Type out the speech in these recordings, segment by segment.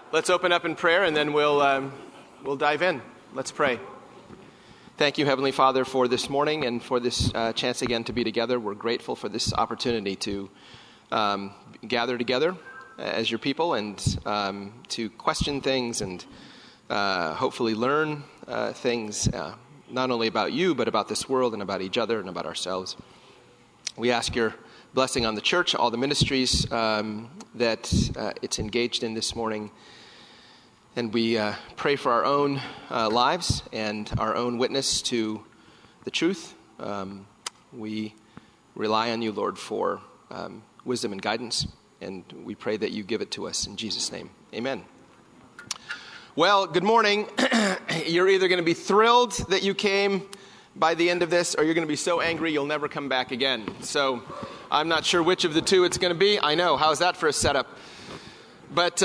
Let's open up in prayer, and then we'll dive in. Let's pray. Thank you, Heavenly Father, for this morning and for this chance again to be together. We're grateful for this opportunity to gather together as your people and to question things and hopefully learn things not only about you, but about this world and about each other and about ourselves. We ask your blessing on the church, all the ministries that it's engaged in this morning. And we pray for our own lives and our own witness to the truth. We rely on you, Lord, for wisdom and guidance. And we pray that you give it to us in Jesus' name. Amen. Well, good morning. You're either going to be thrilled that you came by the end of this, or you're going to be so angry you'll never come back again. So I'm not sure which of the two it's going to be. I know. How's that for a setup? But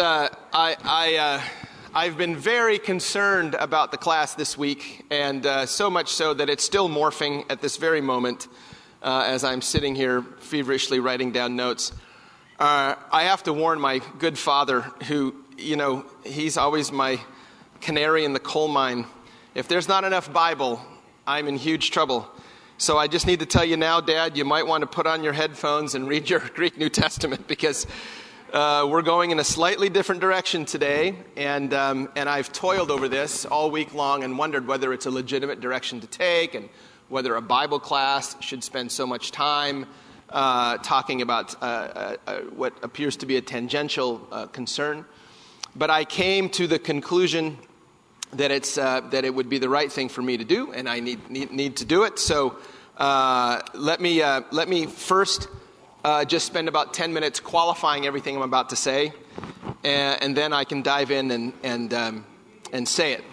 I've been very concerned about the class this week, and so much so that it's still morphing at this very moment as I'm sitting here feverishly writing down notes. I have to warn my good father, who, he's always my canary in the coal mine. If there's not enough Bible, I'm in huge trouble. So I just need to tell you now, Dad, you might want to put on your headphones and read your Greek New Testament, because we're going in a slightly different direction today, and I've toiled over this all week long and wondered whether it's a legitimate direction to take and whether a Bible class should spend so much time talking about what appears to be a tangential concern. But I came to the conclusion that it would be the right thing for me to do, and I need to do it. So let me first just spend about 10 minutes qualifying everything I'm about to say, and then I can dive in and say it.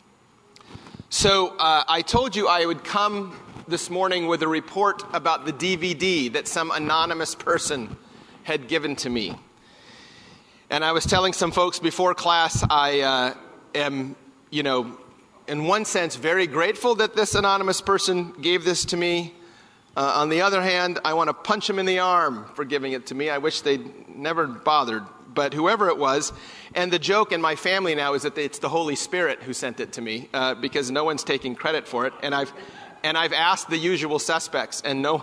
So I told you I would come this morning with a report about the DVD that some anonymous person had given to me. And I was telling some folks before class, I am, in one sense, very grateful that this anonymous person gave this to me. On the other hand, I want to punch him in the arm for giving it to me. I wish they'd never bothered, but whoever it was. And the joke in my family now is that it's the Holy Spirit who sent it to me, because no one's taking credit for it. And I've asked the usual suspects, and no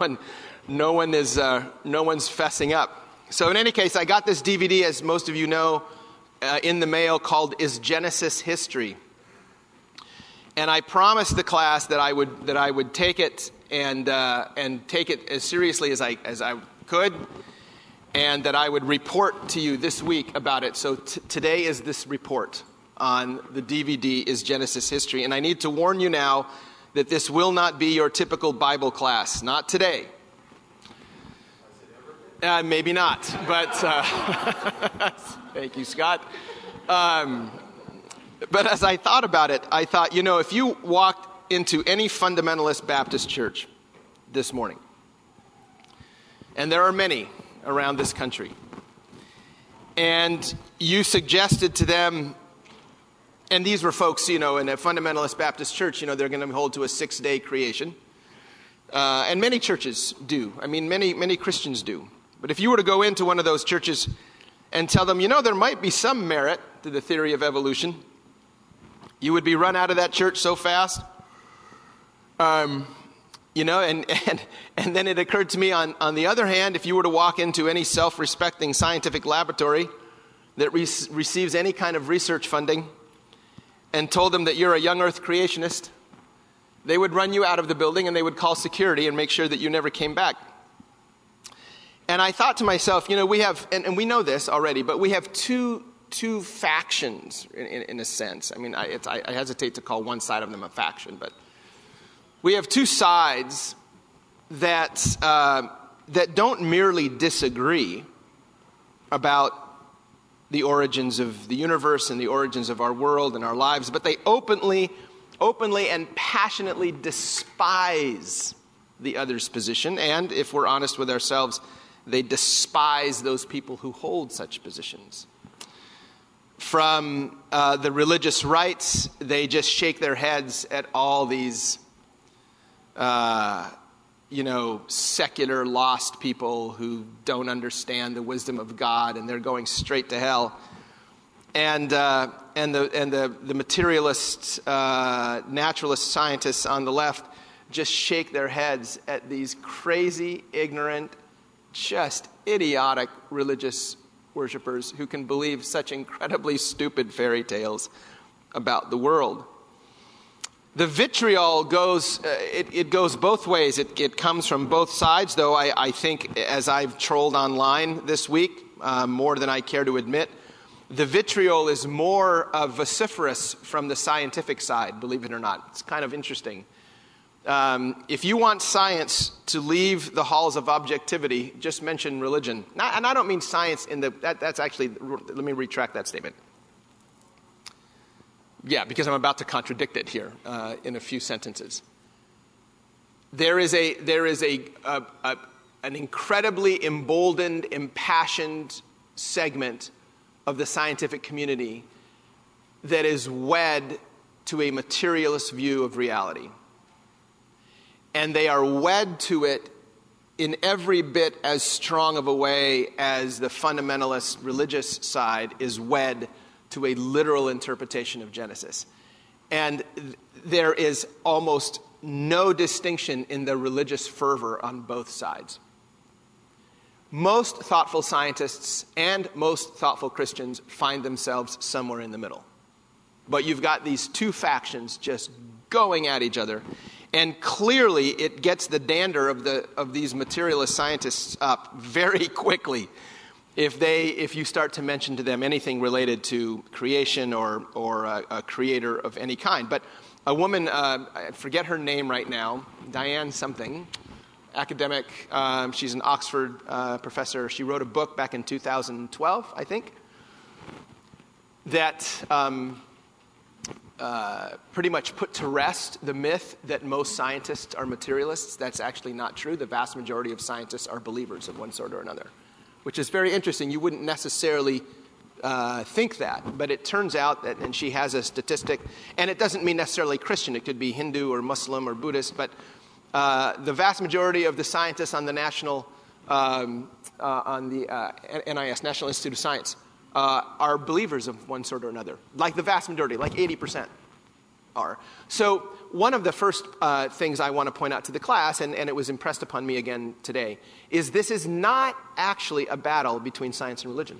one's fessing up. So in any case, I got this DVD, as most of you know, in the mail, called "Is Genesis History?" And I promised the class that I would take it and take it as seriously as I could, and that I would report to you this week about it. So today is this report on the DVD "Is Genesis History?" And I need to warn you now that this will not be your typical Bible class. Not today. Maybe not, but thank you, Scott. But as I thought about it, I thought, if you walked into any fundamentalist Baptist church this morning, and there are many around this country, and you suggested to them, and these were folks, in a fundamentalist Baptist church, they're going to hold to a 6-day creation. And many churches do. Many Christians do. But if you were to go into one of those churches and tell them, there might be some merit to the theory of evolution, you would be run out of that church so fast. And then it occurred to me, on the other hand, if you were to walk into any self-respecting scientific laboratory that receives any kind of research funding and told them that you're a young earth creationist, they would run you out of the building and they would call security and make sure that you never came back. And I thought to myself, we have, and we know this already, but we have two factions in a sense. I hesitate to call one side of them a faction, but we have two sides that don't merely disagree about the origins of the universe and the origins of our world and our lives, but they openly and passionately despise the other's position. And if we're honest with ourselves, they despise those people who hold such positions. From the religious rights, they just shake their heads at all these, secular lost people who don't understand the wisdom of God, and they're going straight to hell. and the materialist, naturalist scientists on the left just shake their heads at these crazy, ignorant, just idiotic religious worshipers who can believe such incredibly stupid fairy tales about the world. The vitriol goes, it goes both ways. It comes from both sides, though I think, as I've trolled online this week, more than I care to admit, the vitriol is more vociferous from the scientific side, believe it or not. It's kind of interesting. If you want science to leave the halls of objectivity, just mention religion. And I don't mean science in that's actually, let me retract that statement. Yeah, because I'm about to contradict it here in a few sentences. There is an incredibly emboldened, impassioned segment of the scientific community that is wed to a materialist view of reality. And they are wed to it in every bit as strong of a way as the fundamentalist religious side is wed to a literal interpretation of Genesis. And there is almost no distinction in the religious fervor on both sides. Most thoughtful scientists and most thoughtful Christians find themselves somewhere in the middle. But you've got these two factions just going at each other. And clearly it gets the dander of these materialist scientists up very quickly if you start to mention to them anything related to creation or a creator of any kind. But a woman, I forget her name right now, Diane something, academic, she's an Oxford professor. She wrote a book back in 2012, I think, that pretty much put to rest the myth that most scientists are materialists. That's actually not true. The vast majority of scientists are believers of one sort or another, which is very interesting. You wouldn't necessarily think that, but it turns out that, and she has a statistic, and it doesn't mean necessarily Christian. It could be Hindu or Muslim or Buddhist, but the vast majority of the scientists on the national, on the NIS, National Institute of Science, are believers of one sort or another. Like the vast majority, like 80% are. So one of the first things I want to point out to the class, and it was impressed upon me again today, is this is not actually a battle between science and religion.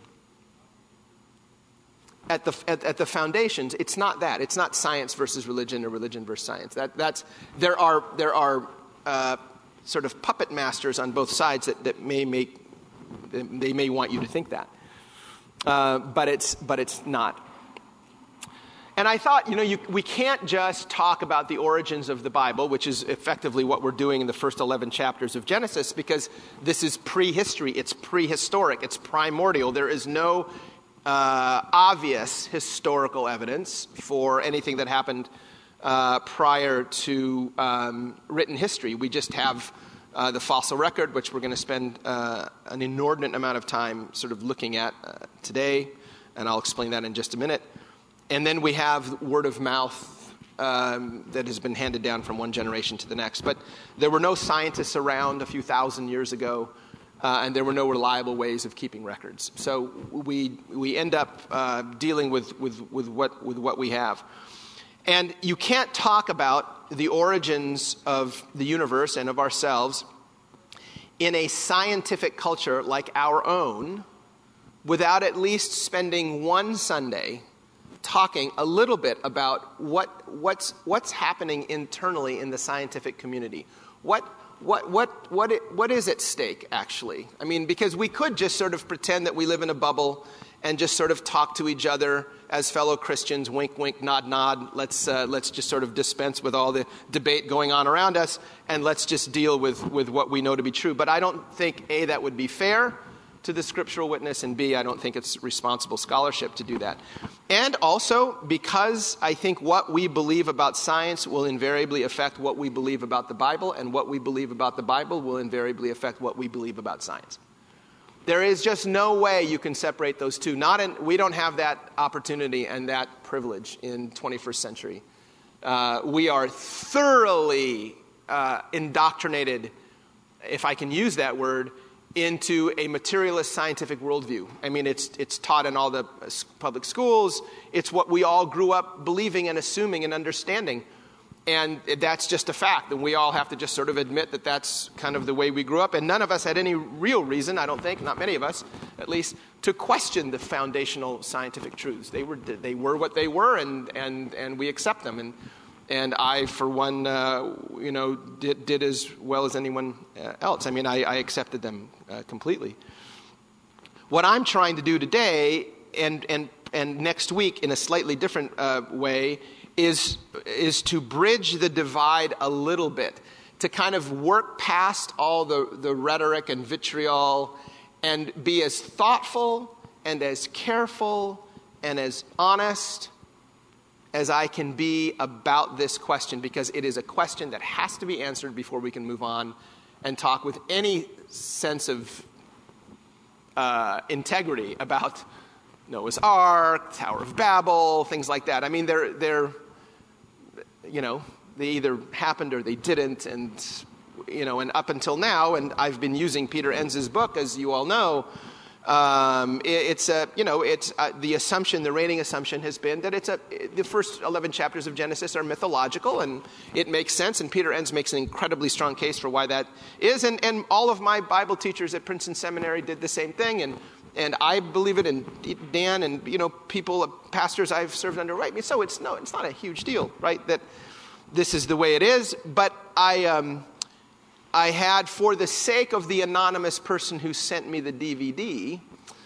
At the foundations, it's not that. It's not science versus religion or religion versus science. There are sort of puppet masters on both sides that may want you to think that. But it's not. And I thought, we can't just talk about the origins of the Bible, which is effectively what we're doing in the first 11 chapters of Genesis, because this is prehistory, it's prehistoric, it's primordial. There is no obvious historical evidence for anything that happened prior to written history. We just have the fossil record, which we're going to spend an inordinate amount of time sort of looking at today, and I'll explain that in just a minute. And then we have word of mouth that has been handed down from one generation to the next. But there were no scientists around a few thousand years ago, and there were no reliable ways of keeping records. So we end up dealing with what we have. And you can't talk about the origins of the universe and of ourselves in a scientific culture like our own without at least spending one Sunday talking a little bit about what's happening internally in the scientific community. What is at stake, actually? I mean, because we could just sort of pretend that we live in a bubble and just sort of talk to each other as fellow Christians, wink, wink, nod, nod. Let's just sort of dispense with all the debate going on around us, and let's just deal with what we know to be true. But I don't think, A, that would be fair to the scriptural witness, and B, I don't think it's responsible scholarship to do that. And also, because I think what we believe about science will invariably affect what we believe about the Bible, and what we believe about the Bible will invariably affect what we believe about science. There is just no way you can separate those two. We don't have that opportunity and that privilege in 21st century. We are thoroughly indoctrinated, if I can use that word, into a materialist scientific worldview. I mean, it's taught in all the public schools. It's what we all grew up believing and assuming and understanding. And that's just a fact. And we all have to just sort of admit that that's kind of the way we grew up. And none of us had any real reason, I don't think, not many of us at least, to question the foundational scientific truths. They were what they were, and we accept them. And I, for one, did as well as anyone else. I mean, I accepted them completely. What I'm trying to do today and next week in a slightly different way is to bridge the divide a little bit, to kind of work past all the rhetoric and vitriol and be as thoughtful and as careful and as honest as I can be about this question, because it is a question that has to be answered before we can move on and talk with any sense of integrity about Noah's Ark, Tower of Babel, things like that. I mean, they're they either happened or they didn't, and up until now, and I've been using Peter Enns' book, as you all know. The assumption, the reigning assumption has been that the first 11 chapters of Genesis are mythological, and it makes sense, and Peter Enns makes an incredibly strong case for why that is, and all of my Bible teachers at Princeton Seminary did the same thing, and I believe it, and Dan, and people, pastors I've served under, right? So it's not a huge deal, right, that this is the way it is, but I had, for the sake of the anonymous person who sent me the DVD,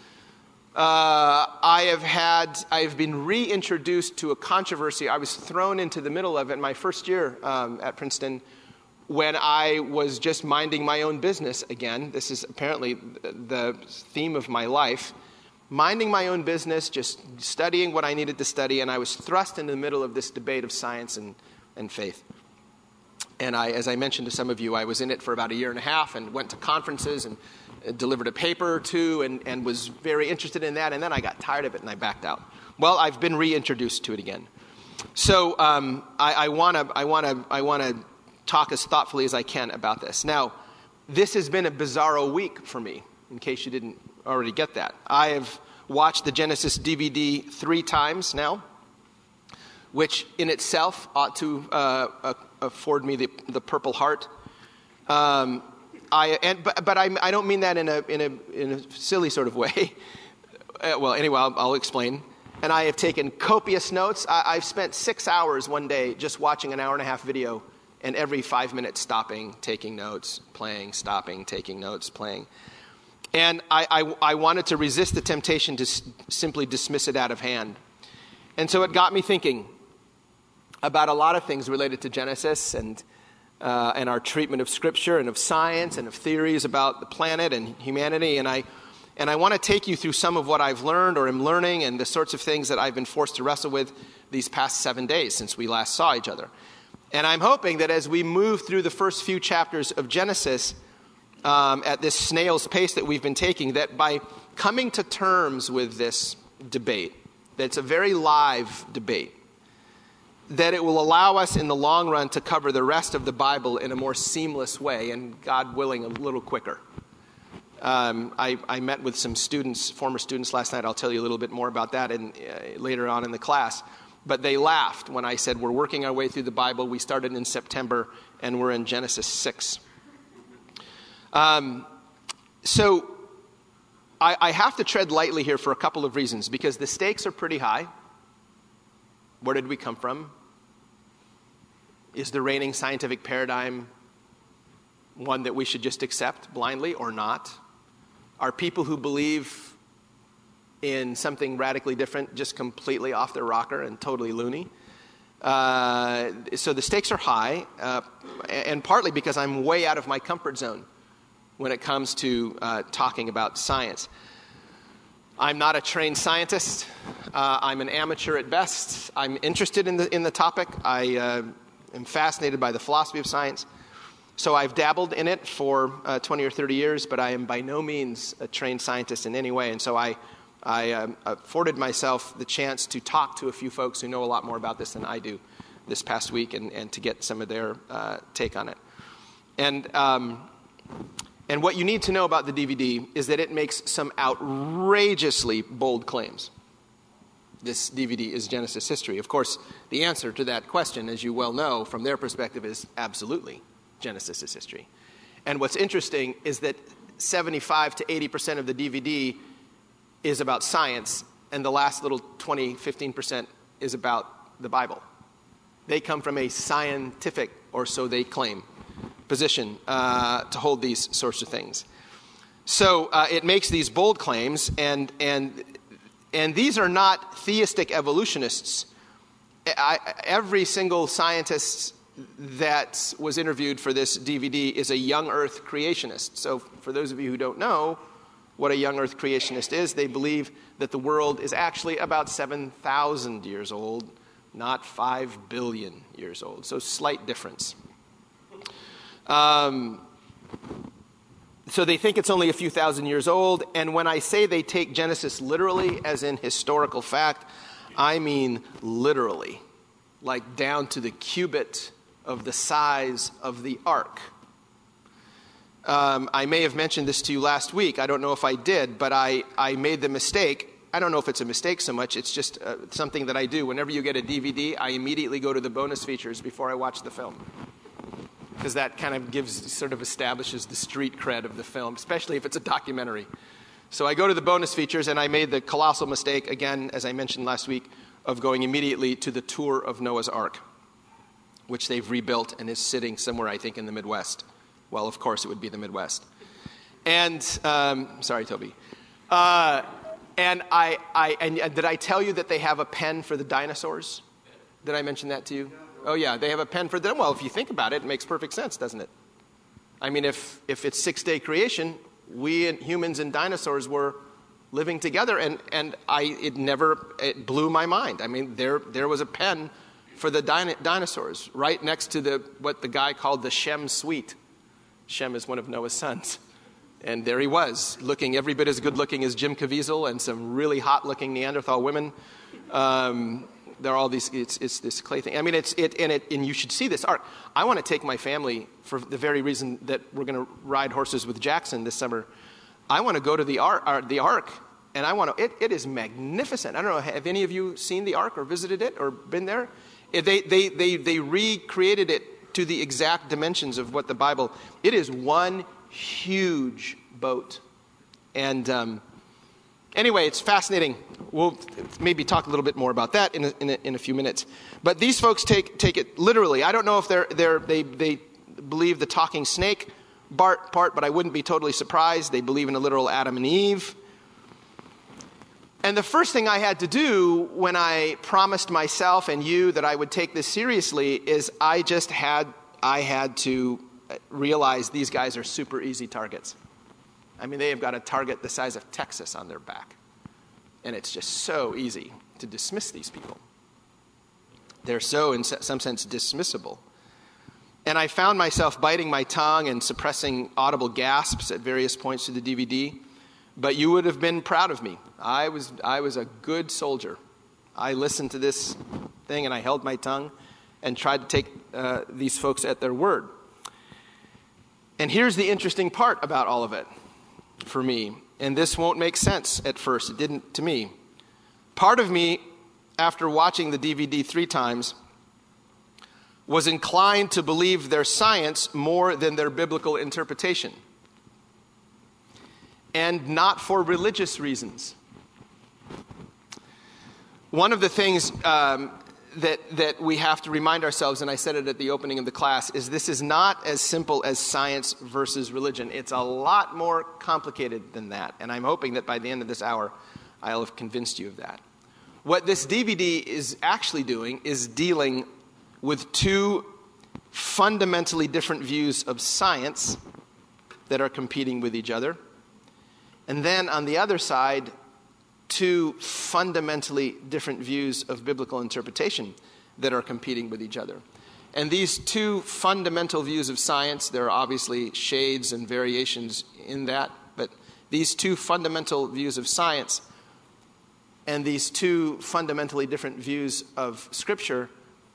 I've been reintroduced to a controversy. I was thrown into the middle of it in my first year at Princeton when I was just minding my own business again. This is apparently the theme of my life. Minding my own business, just studying what I needed to study, and I was thrust into the middle of this debate of science and faith. And as I mentioned to some of you, I was in it for about a year and a half and went to conferences and delivered a paper or two and was very interested in that. And then I got tired of it and I backed out. Well, I've been reintroduced to it again. So I want to talk as thoughtfully as I can about this. Now, this has been a bizarro week for me, in case you didn't already get that. I have watched the Genesis DVD 3 times now, which in itself ought to afford me the Purple Heart. But I don't mean that in a silly sort of way. Well, anyway, I'll explain. And I have taken copious notes. I've spent 6 hours one day just watching an hour-and-a-half video, and every 5 minutes stopping, taking notes, playing, stopping, taking notes, playing. And I wanted to resist the temptation to simply dismiss it out of hand. And so it got me thinking about a lot of things related to Genesis and our treatment of Scripture and of science and of theories about the planet and humanity. And I want to take you through some of what I've learned or am learning and the sorts of things that I've been forced to wrestle with these past 7 days since we last saw each other. And I'm hoping that as we move through the first few chapters of Genesis at this snail's pace that we've been taking, that by coming to terms with this debate, that it's a very live debate, that it will allow us in the long run to cover the rest of the Bible in a more seamless way, and God willing, a little quicker. I met with some former students last night. I'll tell you a little bit more about that later on in the class. But they laughed when I said we're working our way through the Bible. We started in September, and we're in Genesis 6. So I have to tread lightly here for a couple of reasons, because the stakes are pretty high. Where did we come from? Is the reigning scientific paradigm one that we should just accept blindly or not? Are people who believe in something radically different just completely off their rocker and totally loony? So the stakes are high, and partly because I'm way out of my comfort zone when it comes to talking about science. I'm not a trained scientist. I'm an amateur at best. I'm interested in the topic. I am fascinated by the philosophy of science. So I've dabbled in it for 20 or 30 years, but I am by no means a trained scientist in any way. And so I afforded myself the chance to talk to a few folks who know a lot more about this than I do this past week, and to get some of their take on it. And And what you need to know about the DVD is that it makes some outrageously bold claims. This DVD is Genesis history. Of course, the answer to that question, as you well know, from their perspective, is absolutely Genesis is history. And what's interesting is that 75 to 80% of the DVD is about science, and the last little 20, 15% is about the Bible. They come from a scientific, or so they claim, position to hold these sorts of things. So it makes these bold claims, and these are not theistic evolutionists. Every single scientist that was interviewed for this DVD is a young Earth creationist. So for those of you who don't know what a young Earth creationist is, they believe that the world is actually about 7,000 years old, not 5 billion years old. So slight difference. So they think it's only a few thousand years old. And when I say they take Genesis literally, as in historical fact, I mean literally, like down to the cubit of the size of the ark. I may have mentioned this to you last week. I don't know if I did, but I made the mistake. I don't know if it's a mistake so much. It's just something that I do. Whenever you get a DVD, I immediately go to the bonus features before I watch the film, because that kind of establishes the street cred of the film, especially if it's a documentary. So I go to the bonus features, and I made the colossal mistake, again, as I mentioned last week, of going immediately to the tour of Noah's Ark, which they've rebuilt and is sitting somewhere, I think, in the Midwest. Well, of course, it would be the Midwest. And, sorry, Toby. And did I tell you that they have a pen for the dinosaurs? Did I mention that to you? Oh, yeah, they have a pen for them. Well, if you think about it, it makes perfect sense, doesn't it? I mean, if it's six-day creation, we and humans and dinosaurs were living together, and it blew my mind. I mean, there was a pen for the dinosaurs right next to what the guy called the Shem suite. Shem is one of Noah's sons. And there he was, looking every bit as good-looking as Jim Caviezel and some really hot-looking Neanderthal women. There are all these. It's this clay thing. I mean, and you should see this ark. I want to take my family for the very reason that we're going to ride horses with Jackson this summer. I want to go to the ark, and I want to. It is magnificent. I don't know. Have any of you seen the ark or visited it or been there? They recreated it to the exact dimensions of what the Bible. It is one huge boat, and anyway, it's fascinating. We'll maybe talk a little bit more about that in a few minutes. But these folks take it literally. I don't know if they believe the talking snake part, but I wouldn't be totally surprised. They believe in a literal Adam and Eve. And the first thing I had to do when I promised myself and you that I would take this seriously is I had to realize these guys are super easy targets. I mean, they have got a target the size of Texas on their back. And it's just so easy to dismiss these people. They're so, in some sense, dismissible. And I found myself biting my tongue and suppressing audible gasps at various points through the DVD. But you would have been proud of me. I was a good soldier. I listened to this thing and I held my tongue and tried to take these folks at their word. And here's the interesting part about all of it for me. And this won't make sense at first. It didn't to me. Part of me, after watching the DVD 3 times, was inclined to believe their science more than their biblical interpretation. And not for religious reasons. One of the things that we have to remind ourselves, and I said it at the opening of the class, is this is not as simple as science versus religion. It's a lot more complicated than that. And I'm hoping that by the end of this hour, I'll have convinced you of that. What this DVD is actually doing is dealing with 2 fundamentally different views of science that are competing with each other. And then on the other side, 2 fundamentally different views of biblical interpretation that are competing with each other. And these 2 fundamental views of science, there are obviously shades and variations in that, but these 2 fundamental views of science and these 2 fundamentally different views of Scripture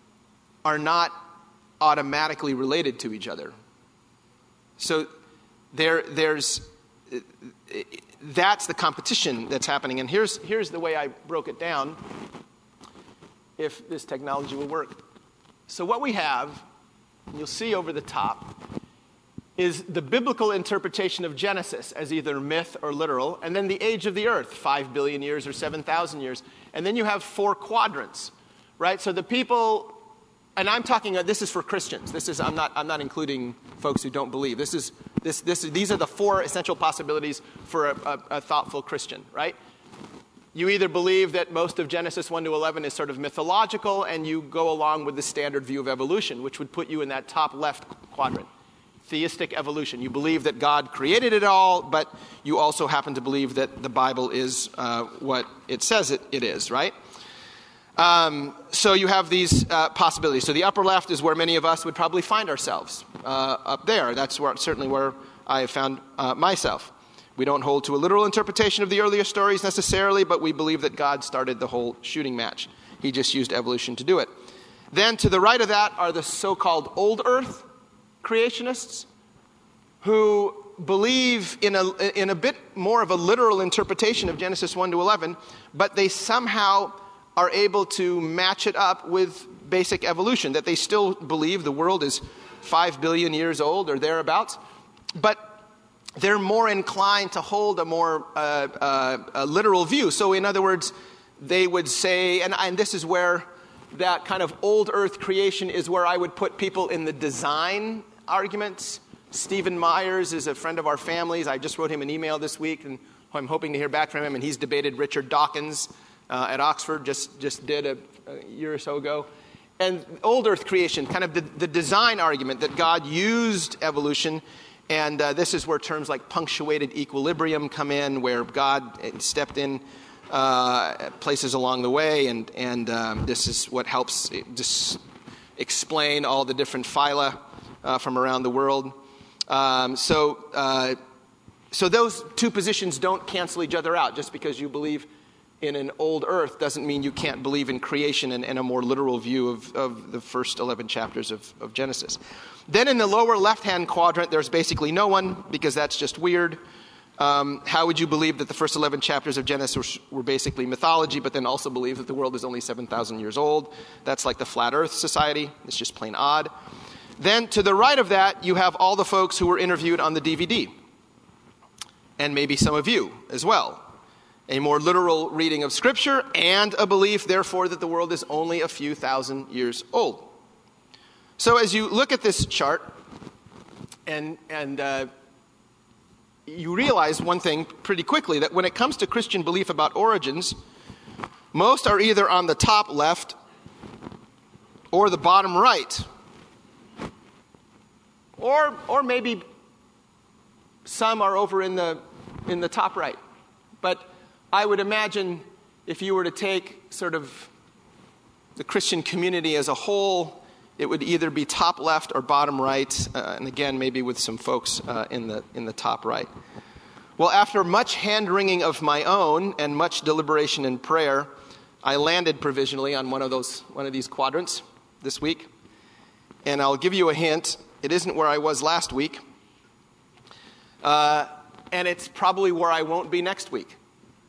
are not automatically related to each other. So that's the competition that's happening. And here's the way I broke it down, if this technology will work. So what we have, you'll see over the top, is the biblical interpretation of Genesis as either myth or literal, and then the age of the earth, 5 billion years or 7,000 years. And then you have 4 quadrants, right? So the people, and I'm talking, this is for Christians. I'm not including folks who don't believe. These are the 4 essential possibilities for a thoughtful Christian, right? You either believe that most of Genesis 1 to 11 is sort of mythological, and you go along with the standard view of evolution, which would put you in that top left quadrant. Theistic evolution. You believe that God created it all, but you also happen to believe that the Bible is what it says it is, right? So you have these possibilities. So the upper left is where many of us would probably find ourselves, up there. That's certainly where I have found myself. We don't hold to a literal interpretation of the earlier stories necessarily, but we believe that God started the whole shooting match. He just used evolution to do it. Then to the right of that are the so-called old earth creationists, who believe in a bit more of a literal interpretation of Genesis 1 to 11, but they somehow are able to match it up with basic evolution, that they still believe the world is 5 billion years old or thereabouts, but they're more inclined to hold a more a literal view. So in other words, they would say, and this is where that kind of old earth creation is where I would put people in the design arguments. Stephen Myers is a friend of our family's. I just wrote him an email this week, and I'm hoping to hear back from him. And he's debated Richard Dawkins at Oxford, just did a year or so ago. And old earth creation, kind of the design argument that God used evolution. And this is where terms like punctuated equilibrium come in, where God stepped in places along the way. And this is what helps just explain all the different phyla from around the world. So those two positions don't cancel each other out. Just because you believe in an old earth doesn't mean you can't believe in creation and a more literal view of the first 11 chapters of Genesis. Then in the lower left-hand quadrant, there's basically no one, because that's just weird. How would you believe that the first 11 chapters of Genesis were basically mythology, but then also believe that the world is only 7,000 years old? That's like the Flat Earth Society. It's just plain odd. Then to the right of that, you have all the folks who were interviewed on the DVD. And maybe some of you as well. A more literal reading of Scripture and a belief, therefore, that the world is only a few thousand years old. So as you look at this chart, and you realize one thing pretty quickly, that when it comes to Christian belief about origins, most are either on the top left or the bottom right. Or maybe some are over in the top right. But I would imagine if you were to take sort of the Christian community as a whole, it would either be top left or bottom right, and again, maybe with some folks in the top right. Well, after much hand-wringing of my own and much deliberation and prayer, I landed provisionally on one of these quadrants this week. And I'll give you a hint. It isn't where I was last week. And it's probably where I won't be next week.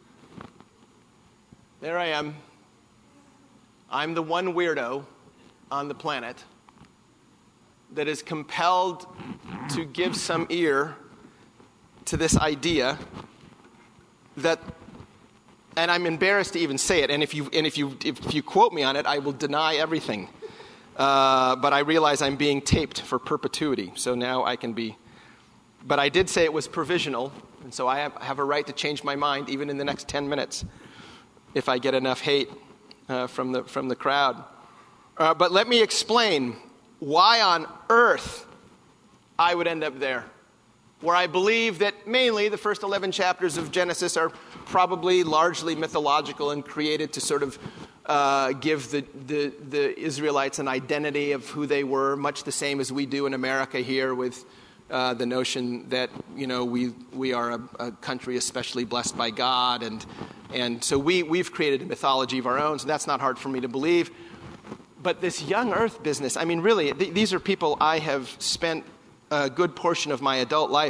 There I am. I'm the one weirdo on the planet that is compelled to give some ear to this idea that, and I'm embarrassed to even say it, and if you quote me on it, I will deny everything. But I realize I'm being taped for perpetuity, so now I can be. But I did say it was provisional, and so I have a right to change my mind even in the next 10 minutes if I get enough hate from the crowd. But let me explain why on earth I would end up there, where I believe that mainly the first 11 chapters of Genesis are probably largely mythological and created to sort of give the Israelites an identity of who they were, much the same as we do in America here with the notion that, we are a country especially blessed by God, and so we've created a mythology of our own, so that's not hard for me to believe. But this young earth business, I mean, really, these are people I have spent a good portion of my adult life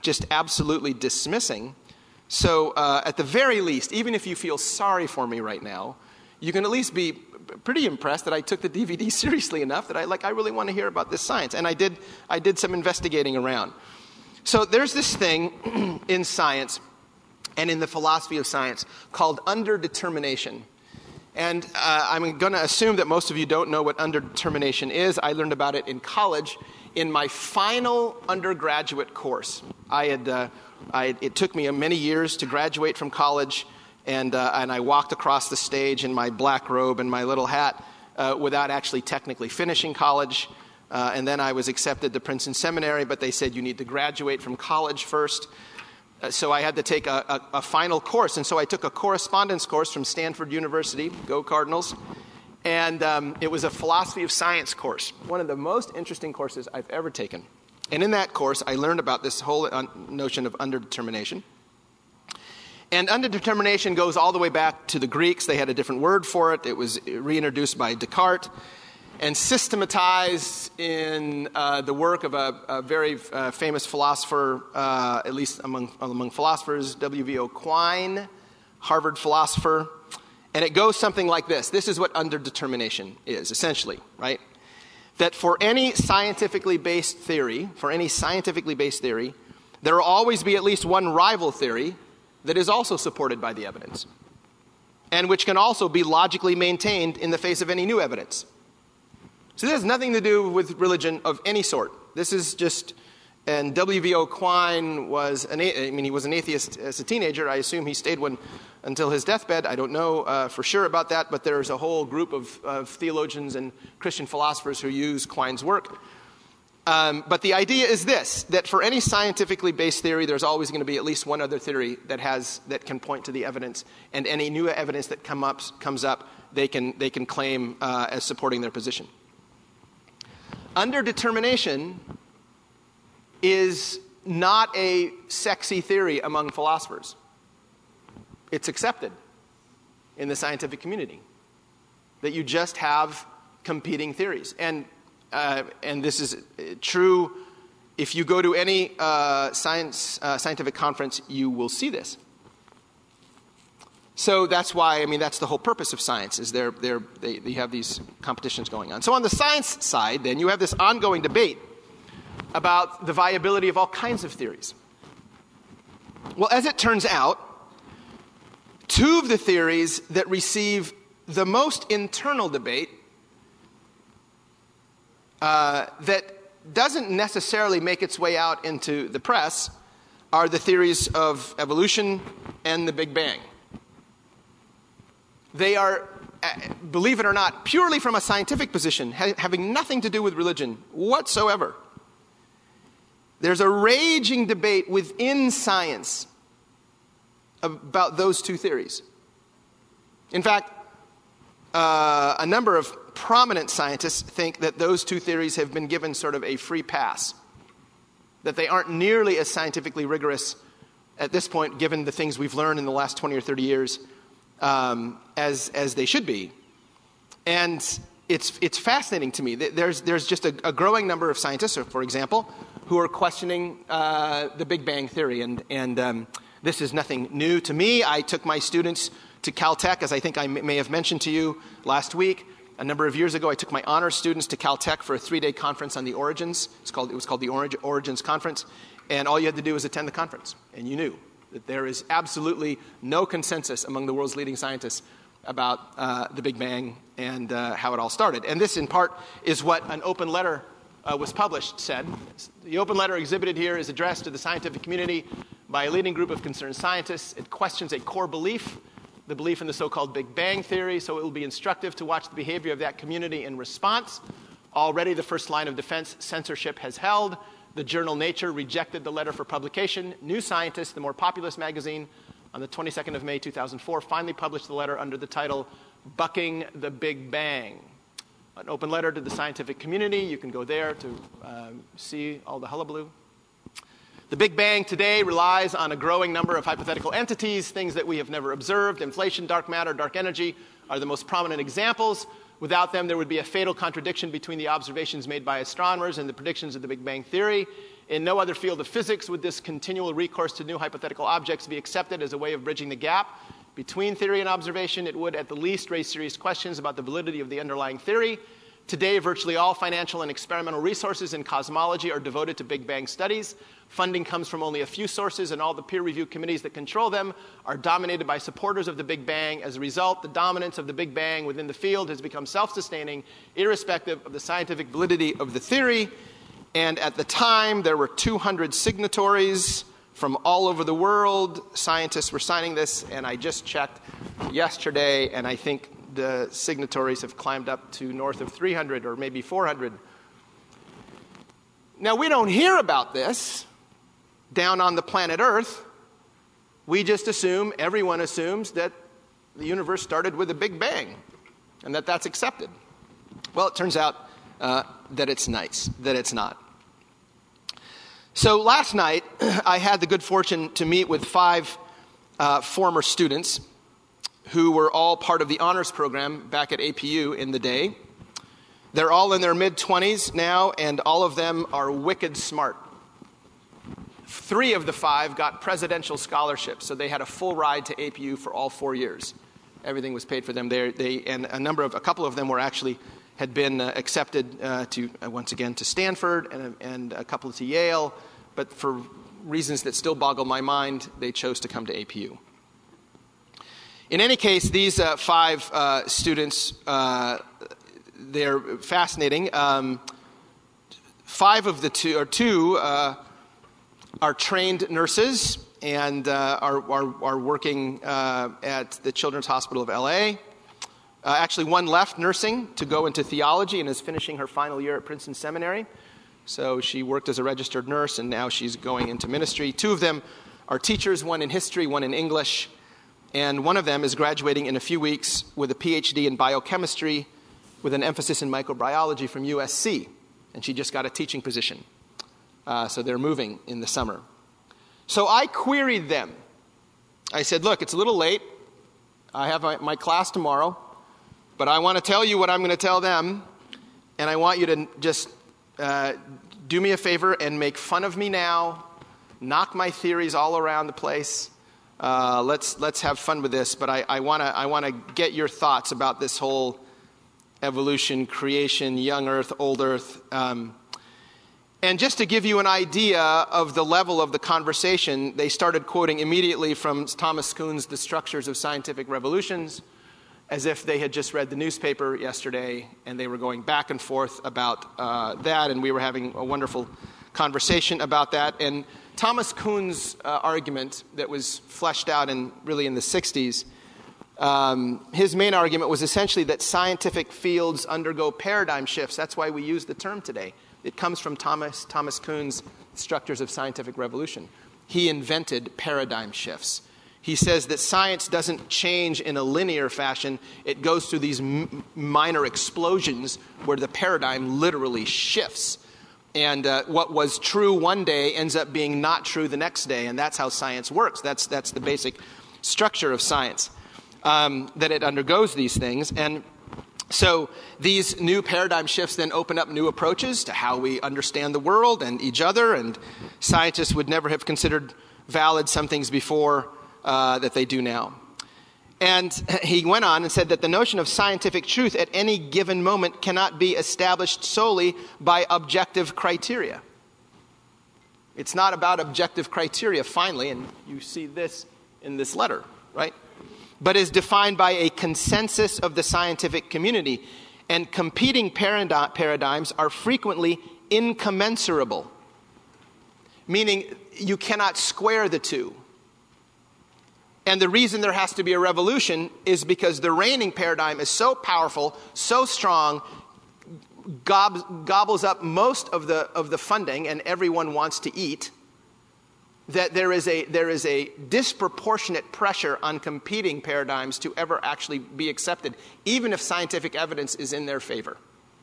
just absolutely dismissing. So at the very least, even if you feel sorry for me right now, you can at least be pretty impressed that I took the DVD seriously enough that I really want to hear about this science. And I did some investigating around. So there's this thing in science and in the philosophy of science called underdetermination. And I'm going to assume that most of you don't know what underdetermination is. I learned about it in college in my final undergraduate course. It took me many years to graduate from college, and I walked across the stage in my black robe and my little hat without actually technically finishing college. And then I was accepted to Princeton Seminary, but they said you need to graduate from college first. So I had to take a final course. And so I took a correspondence course from Stanford University, go Cardinals. And it was a philosophy of science course, one of the most interesting courses I've ever taken. And in that course, I learned about this whole notion of underdetermination. And underdetermination goes all the way back to the Greeks. They had a different word for it. It was reintroduced by Descartes and systematized in the work of a very famous philosopher, at least among philosophers, W.V.O. Quine, Harvard philosopher. And it goes something like this. This is what underdetermination is, essentially, right? That for any scientifically based theory, there will always be at least one rival theory that is also supported by the evidence, and which can also be logically maintained in the face of any new evidence. So this has nothing to do with religion of any sort. This is just, and W.V.O. Quine was he was an atheist as a teenager. I assume he stayed one until his deathbed. I don't know for sure about that, but there's a whole group of theologians and Christian philosophers who use Quine's work. But the idea is this, that for any scientifically based theory, there's always going to be at least one other theory that can point to the evidence, and any new evidence that comes up, they can claim as supporting their position. Underdetermination is not a sexy theory among philosophers. It's accepted in the scientific community that you just have competing theories. And this is true if you go to any scientific conference, you will see this. So that's why, that's the whole purpose of science, is they have these competitions going on. So on the science side, then, you have this ongoing debate about the viability of all kinds of theories. Well, as it turns out, two of the theories that receive the most internal debate that doesn't necessarily make its way out into the press are the theories of evolution and the Big Bang. They are, believe it or not, purely from a scientific position, having nothing to do with religion whatsoever. There's a raging debate within science about those two theories. In fact, a number of prominent scientists think that those two theories have been given sort of a free pass, that they aren't nearly as scientifically rigorous at this point, given the things we've learned in the last 20 or 30 years, as they should be. And it's fascinating to me. There's just a growing number of scientists, for example, who are questioning the Big Bang theory. And this is nothing new to me. I took my students to Caltech, as I think I may have mentioned to you last week. A number of years ago, I took my honors students to Caltech for a 3-day conference on the origins. It was called the Origins Conference. And all you had to do was attend the conference. And you knew that there is absolutely no consensus among the world's leading scientists about the Big Bang and how it all started. And this, in part, is what an open letter was published said. The open letter exhibited here is addressed to the scientific community by a leading group of concerned scientists. It questions a core belief, the belief in the so-called Big Bang theory, so it will be instructive to watch the behavior of that community in response. Already the first line of defense, censorship, has held. The journal Nature rejected the letter for publication. New Scientist, the more populous magazine, on the 22nd of May 2004, finally published the letter under the title, Bucking the Big Bang. An open letter to the scientific community. You can go there to see all the hullabaloo. The Big Bang today relies on a growing number of hypothetical entities, things that we have never observed. Inflation, dark matter, dark energy are the most prominent examples. Without them, there would be a fatal contradiction between the observations made by astronomers and the predictions of the Big Bang theory. In no other field of physics would this continual recourse to new hypothetical objects be accepted as a way of bridging the gap between theory and observation. It would at the least raise serious questions about the validity of the underlying theory. Today, virtually all financial and experimental resources in cosmology are devoted to Big Bang studies. Funding comes from only a few sources, and all the peer review committees that control them are dominated by supporters of the Big Bang. As a result, the dominance of the Big Bang within the field has become self-sustaining, irrespective of the scientific validity of the theory. And at the time, there were 200 signatories from all over the world. Scientists were signing this, and I just checked yesterday, and I think the signatories have climbed up to north of 300 or maybe 400. Now, we don't hear about this down on the planet Earth. We just assume, everyone assumes, that the universe started with a Big Bang and that that's accepted. Well, it turns out that it's not. So last night, I had the good fortune to meet with 5 former students who were all part of the honors program back at APU in the day. They're all in their mid-20s now, and all of them are wicked smart. 3 of the 5 got presidential scholarships, so they had a full ride to APU for all 4 years. Everything was paid for them. And a couple of them had been accepted once again to Stanford and a couple to Yale, but for reasons that still boggle my mind, they chose to come to APU. In any case, these 5 students, they're fascinating. 5 of the 2 are trained nurses and are working at the Children's Hospital of LA. Actually, one left nursing to go into theology and is finishing her final year at Princeton Seminary. So she worked as a registered nurse, and now she's going into ministry. 2 of them are teachers, one in history, one in English. And one of them is graduating in a few weeks with a PhD in biochemistry with an emphasis in microbiology from USC. And she just got a teaching position. So they're moving in the summer. So I queried them. I said, look, it's a little late. I have my class tomorrow. But I want to tell you what I'm going to tell them, and I want you to just do me a favor and make fun of me now, knock my theories all around the place. Let's have fun with this. But I want to get your thoughts about this whole evolution, creation, young Earth, old Earth. And just to give you an idea of the level of the conversation, they started quoting immediately from Thomas Kuhn's The Structures of Scientific Revolutions, as if they had just read the newspaper yesterday, and they were going back and forth about that, and we were having a wonderful conversation about that. And Thomas Kuhn's argument that was fleshed out in the 60s, his main argument was essentially that scientific fields undergo paradigm shifts. That's why we use the term today. It comes from Thomas Kuhn's Structures of Scientific Revolution. He invented paradigm shifts. He says that science doesn't change in a linear fashion. It goes through these minor explosions where the paradigm literally shifts. And what was true one day ends up being not true the next day. And that's how science works. That's the basic structure of science, that it undergoes these things. And so these new paradigm shifts then open up new approaches to how we understand the world and each other. And scientists would never have considered valid some things before that they do now. And he went on and said that the notion of scientific truth at any given moment cannot be established solely by objective criteria. It's not about objective criteria, finally, and you see this in this letter, right? But is defined by a consensus of the scientific community. And competing paradigms are frequently incommensurable, meaning you cannot square the two. And the reason there has to be a revolution is because the reigning paradigm is so powerful, so strong, gobbles up most of the funding, and everyone wants to eat, that there is a disproportionate pressure on competing paradigms to ever actually be accepted, even if scientific evidence is in their favor.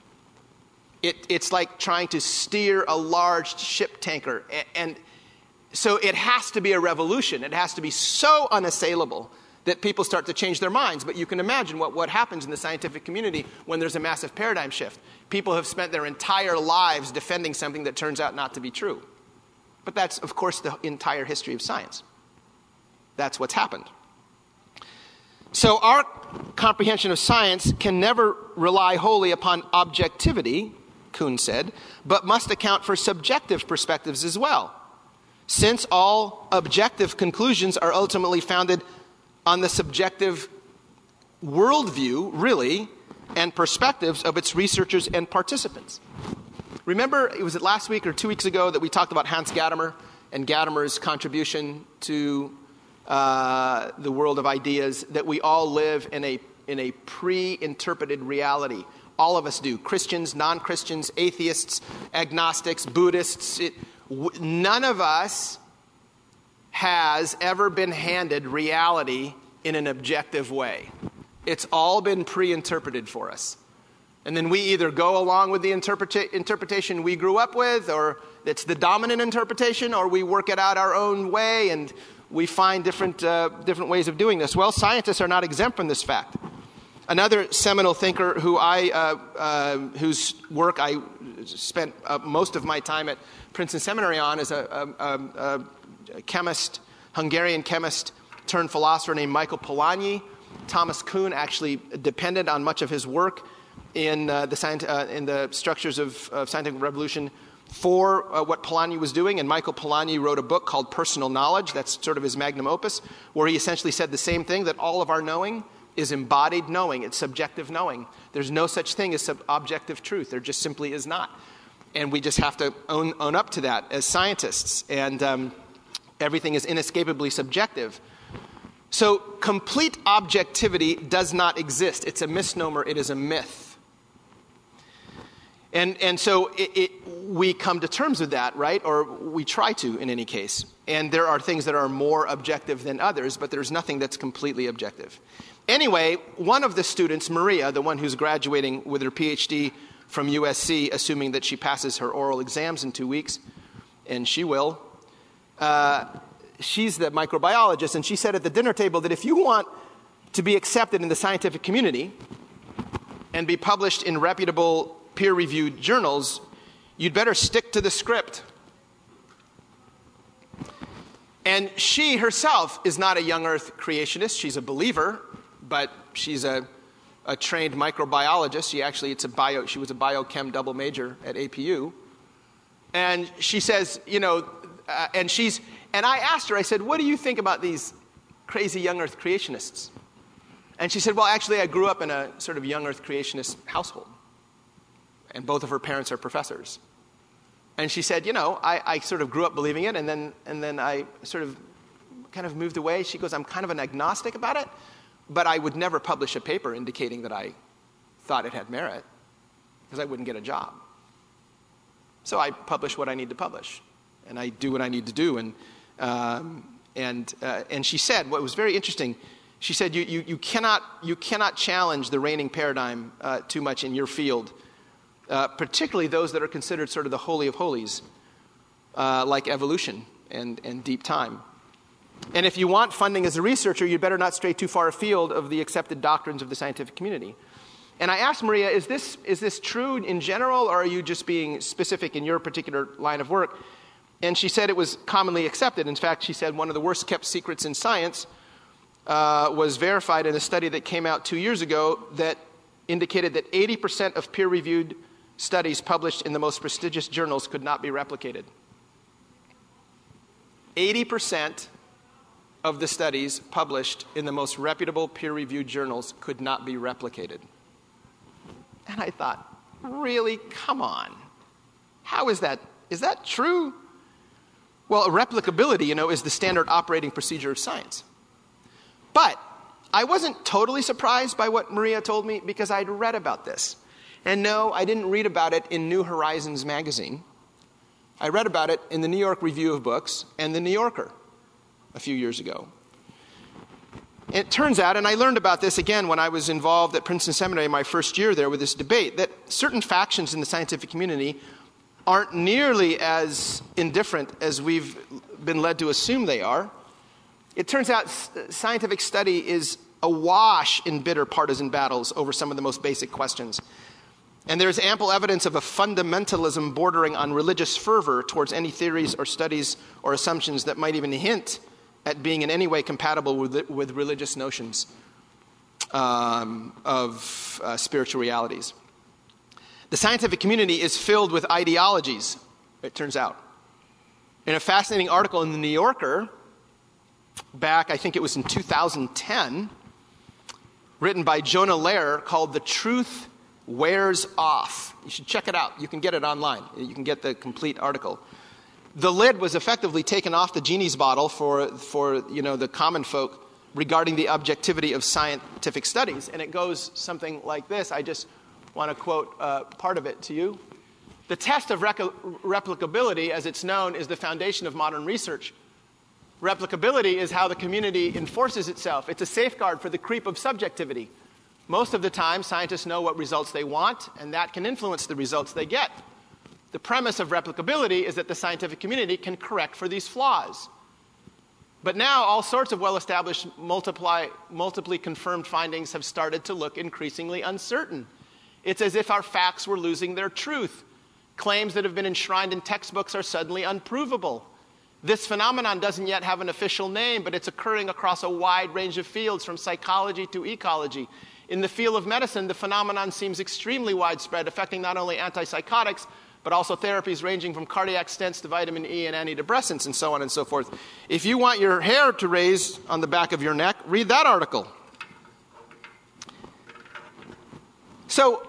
It's like trying to steer a large ship tanker, and so it has to be a revolution. It has to be so unassailable that people start to change their minds. But you can imagine what happens in the scientific community when there's a massive paradigm shift. People have spent their entire lives defending something that turns out not to be true. But that's, of course, the entire history of science. That's what's happened. So our comprehension of science can never rely wholly upon objectivity, Kuhn said, but must account for subjective perspectives as well, since all objective conclusions are ultimately founded on the subjective worldview, really, and perspectives of its researchers and participants. Remember, was it last week or 2 weeks ago that we talked about Hans Gadamer and Gadamer's contribution to the world of ideas, that we all live in a pre-interpreted reality. All of us do. Christians, non-Christians, atheists, agnostics, Buddhists. None of us has ever been handed reality in an objective way. It's all been pre-interpreted for us. And then we either go along with the interpretation we grew up with, or it's the dominant interpretation, or we work it out our own way, and we find different ways of doing this. Well, scientists are not exempt from this fact. Another seminal thinker whose work I spent most of my time at Princeton Seminary on is a chemist, Hungarian chemist turned philosopher named Michael Polanyi. Thomas Kuhn actually depended on much of his work in the structures of scientific revolution for what Polanyi was doing. And Michael Polanyi wrote a book called Personal Knowledge. That's sort of his magnum opus, where he essentially said the same thing, that all of our knowing is embodied knowing. It's subjective knowing. There's no such thing as objective truth. There just simply is not. And we just have to own up to that as scientists. And everything is inescapably subjective. So complete objectivity does not exist. It's a misnomer. It is a myth. And so we come to terms with that, right? Or we try to, in any case. And there are things that are more objective than others, but there's nothing that's completely objective. Anyway, one of the students, Maria, the one who's graduating with her PhD from USC, assuming that she passes her oral exams in 2 weeks, and she will, she's the microbiologist, and she said at the dinner table that if you want to be accepted in the scientific community and be published in reputable peer-reviewed journals, you'd better stick to the script. And she herself is not a young earth creationist. She's a believer, but she's a trained microbiologist. She was a biochem double major at APU. And she says, and I asked her, I said, what do you think about these crazy young earth creationists? And she said, well, actually, I grew up in a sort of young earth creationist household. And both of her parents are professors. And she said, I sort of grew up believing it, and then I sort of kind of moved away. She goes, I'm kind of an agnostic about it, but I would never publish a paper indicating that I thought it had merit, because I wouldn't get a job. So I publish what I need to publish, and I do what I need to do. And she said, what was very interesting, she said, you cannot challenge the reigning paradigm too much in your field. Particularly those that are considered sort of the holy of holies, like evolution and deep time. And if you want funding as a researcher, you'd better not stray too far afield of the accepted doctrines of the scientific community. And I asked Maria, is this true in general, or are you just being specific in your particular line of work? And she said it was commonly accepted. In fact, she said one of the worst kept secrets in science was verified in a study that came out 2 years ago that indicated that 80% of peer-reviewed studies published in the most prestigious journals could not be replicated. 80% of the studies published in the most reputable peer-reviewed journals could not be replicated. And I thought, really? Come on. How is that? Is that true? Well, replicability, is the standard operating procedure of science. But I wasn't totally surprised by what Maria told me, because I'd read about this. And no, I didn't read about it in New Horizons magazine. I read about it in the New York Review of Books and the New Yorker a few years ago. It turns out, and I learned about this again when I was involved at Princeton Seminary my first year there with this debate, that certain factions in the scientific community aren't nearly as indifferent as we've been led to assume they are. It turns out scientific study is awash in bitter partisan battles over some of the most basic questions. And there is ample evidence of a fundamentalism bordering on religious fervor towards any theories or studies or assumptions that might even hint at being in any way compatible with religious notions of spiritual realities. The scientific community is filled with ideologies, it turns out. In a fascinating article in the New Yorker, back, I think it was in 2010, written by Jonah Lehrer, called "The Truth Wears Off." You should check it out. You can get it online. You can get the complete article. The lid was effectively taken off the genie's bottle for the common folk regarding the objectivity of scientific studies. And it goes something like this. I just want to quote part of it to you. "The test of replicability, as it's known, is the foundation of modern research. Replicability is how the community enforces itself. It's a safeguard for the creep of subjectivity. Most of the time, scientists know what results they want, and that can influence the results they get. The premise of replicability is that the scientific community can correct for these flaws. But now all sorts of well-established, multiply confirmed findings have started to look increasingly uncertain. It's as if our facts were losing their truth. Claims that have been enshrined in textbooks are suddenly unprovable. This phenomenon doesn't yet have an official name, but it's occurring across a wide range of fields, from psychology to ecology. In the field of medicine, the phenomenon seems extremely widespread, affecting not only antipsychotics, but also therapies ranging from cardiac stents to vitamin E and antidepressants and so on and so forth. If you want your hair to raise on the back of your neck, read that article. So,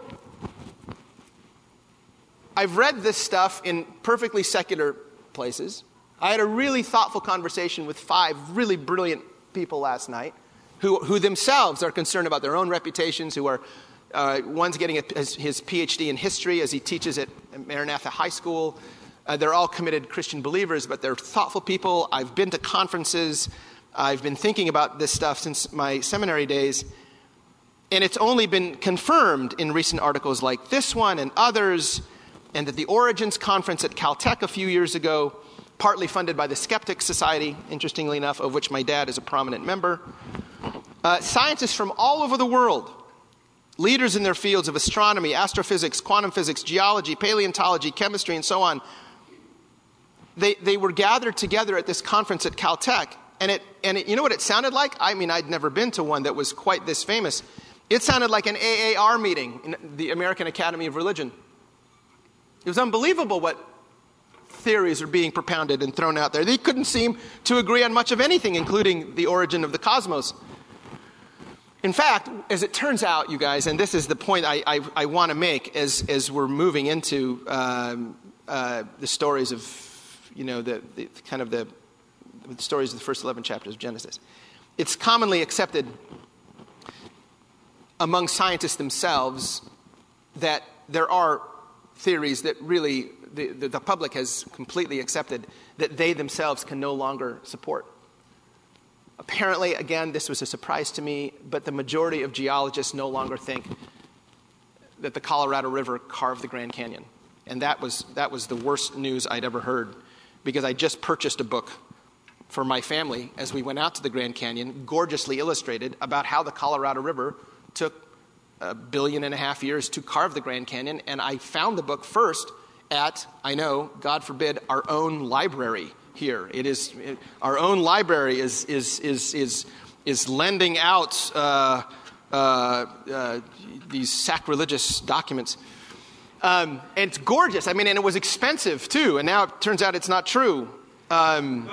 I've read this stuff in perfectly secular places. I had a really thoughtful conversation with 5 really brilliant people last night who themselves are concerned about their own reputations, who are, one's getting his PhD in history as he teaches at Maranatha High School. They're all committed Christian believers, but they're thoughtful people. I've been to conferences. I've been thinking about this stuff since my seminary days. And it's only been confirmed in recent articles like this one and others, and at the Origins Conference at Caltech a few years ago, partly funded by the Skeptics Society, interestingly enough, of which my dad is a prominent member. Scientists from all over the world, leaders in their fields of astronomy, astrophysics, quantum physics, geology, paleontology, chemistry, and so on, they were gathered together at this conference at Caltech. And it, you know what it sounded like? I mean, I'd never been to one that was quite this famous. It sounded like an AAR meeting in the American Academy of Religion. It was unbelievable what theories are being propounded and thrown out there. They couldn't seem to agree on much of anything, including the origin of the cosmos. In fact, as it turns out, you guys, and this is the point I want to make as we're moving into the stories of, the stories of the first 11 chapters of Genesis. It's commonly accepted among scientists themselves that there are theories that really the public has completely accepted that they themselves can no longer support. Apparently, again, this was a surprise to me, but the majority of geologists no longer think that the Colorado River carved the Grand Canyon. And that was the worst news I'd ever heard, because I just purchased a book for my family as we went out to the Grand Canyon, gorgeously illustrated, about how the Colorado River took 1.5 billion years to carve the Grand Canyon. And I found the book first at, I know, God forbid, our own library here. Our own library is lending out these sacrilegious documents. And it's gorgeous. I mean, and it was expensive too. And now it turns out it's not true. And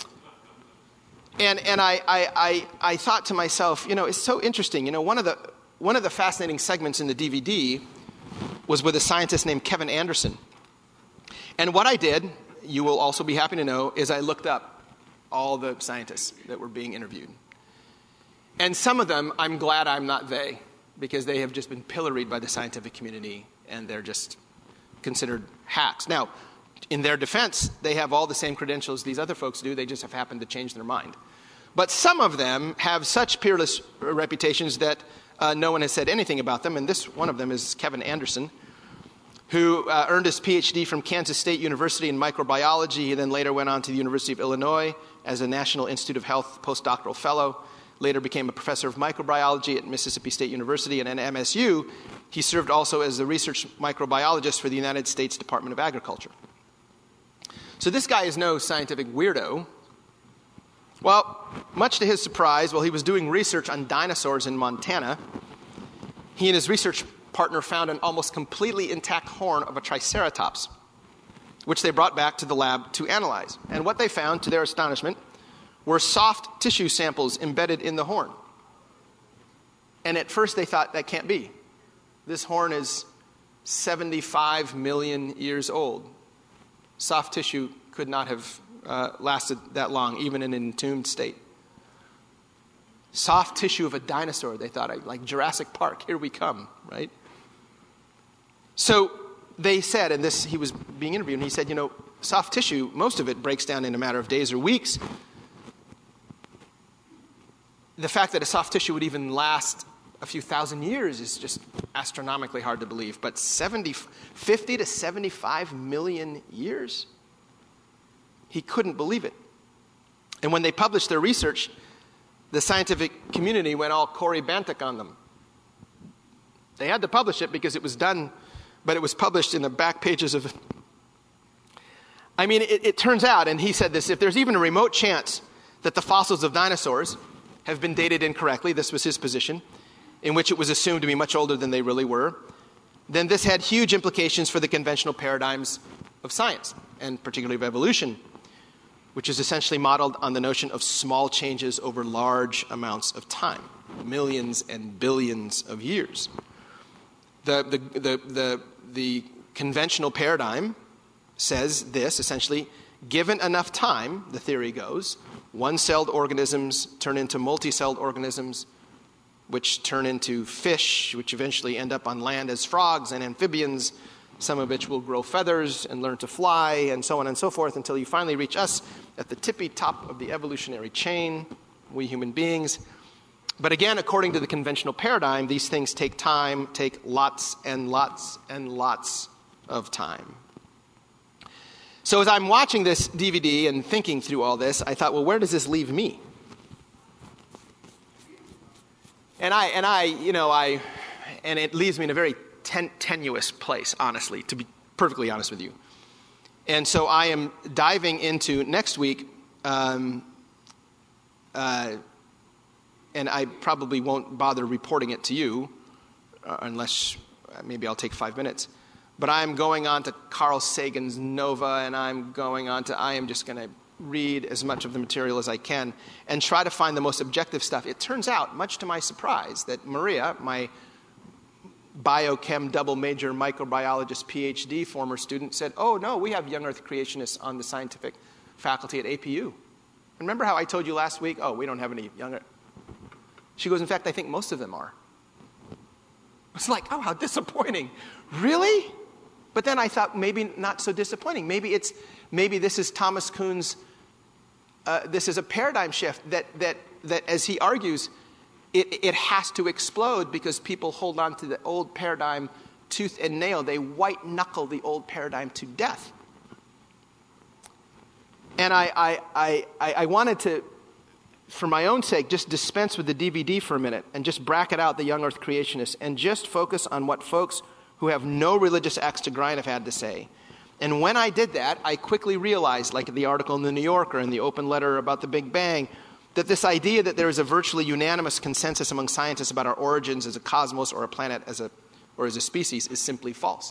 I thought to myself, it's so interesting. One of the fascinating segments in the DVD was with a scientist named Kevin Anderson. And what I did, you will also be happy to know, is I looked up all the scientists that were being interviewed. And some of them, I'm glad I'm not they, because they have just been pilloried by the scientific community, and they're just considered hacks. Now, in their defense, they have all the same credentials these other folks do. They just have happened to change their mind. But some of them have such peerless reputations that no one has said anything about them. And this one of them is Kevin Anderson, who earned his PhD from Kansas State University in microbiology. He then later went on to the University of Illinois as a National Institute of Health postdoctoral fellow, later became a professor of microbiology at Mississippi State University and at MSU. He served also as the research microbiologist for the United States Department of Agriculture. So this guy is no scientific weirdo. Well, much to his surprise, while he was doing research on dinosaurs in Montana, he and his research partner found an almost completely intact horn of a triceratops, which they brought back to the lab to analyze. And what they found, to their astonishment, were soft tissue samples embedded in the horn. And at first they thought, that can't be. This horn is 75 million years old. Soft tissue could not have lasted that long, even in an entombed state. Soft tissue of a dinosaur, they thought, like Jurassic Park, here we come, right? So they said, and this, he was being interviewed, and he said, soft tissue, most of it breaks down in a matter of days or weeks. The fact that a soft tissue would even last a few thousand years is just astronomically hard to believe. But 50 to 75 million years? He couldn't believe it. And when they published their research, the scientific community went all Cory Bantuck on them. They had to publish it because it was done, but it was published in the back pages of... it turns out, and he said this, if there's even a remote chance that the fossils of dinosaurs have been dated incorrectly, this was his position, in which it was assumed to be much older than they really were, then this had huge implications for the conventional paradigms of science, and particularly of evolution, which is essentially modeled on the notion of small changes over large amounts of time, millions and billions of years. The conventional paradigm says this, essentially, given enough time, the theory goes, one-celled organisms turn into multi-celled organisms, which turn into fish, which eventually end up on land as frogs and amphibians, some of which will grow feathers and learn to fly, and so on and so forth, until you finally reach us at the tippy top of the evolutionary chain, we human beings. But again, according to the conventional paradigm, these things take time, take lots and lots and lots of time. So as I'm watching this DVD and thinking through all this, I thought, well, where does this leave me? And it leaves me in a very tenuous place, honestly, to be perfectly honest with you. And so I am diving into next week, and I probably won't bother reporting it to you, unless maybe I'll take 5 minutes. But I'm going on to Carl Sagan's Nova, and I am just going to read as much of the material as I can and try to find the most objective stuff. It turns out, much to my surprise, that Maria, my biochem double major microbiologist PhD former student, said, oh, no, we have young earth creationists on the scientific faculty at APU. Remember how I told you last week, oh, we don't have any young earth. She goes, in fact, I think most of them are. It's like, oh, how disappointing. Really? But then I thought maybe not so disappointing. Maybe this is Thomas Kuhn's, this is a paradigm shift that as he argues, it has to explode because people hold on to the old paradigm tooth and nail. They white knuckle the old paradigm to death. And I wanted to, for my own sake, just dispense with the DVD for a minute and just bracket out the young earth creationists and just focus on what folks who have no religious axe to grind have had to say. And when I did that, I quickly realized, like the article in the New Yorker and the open letter about the Big Bang, that this idea that there is a virtually unanimous consensus among scientists about our origins as a cosmos or a planet or as a species is simply false.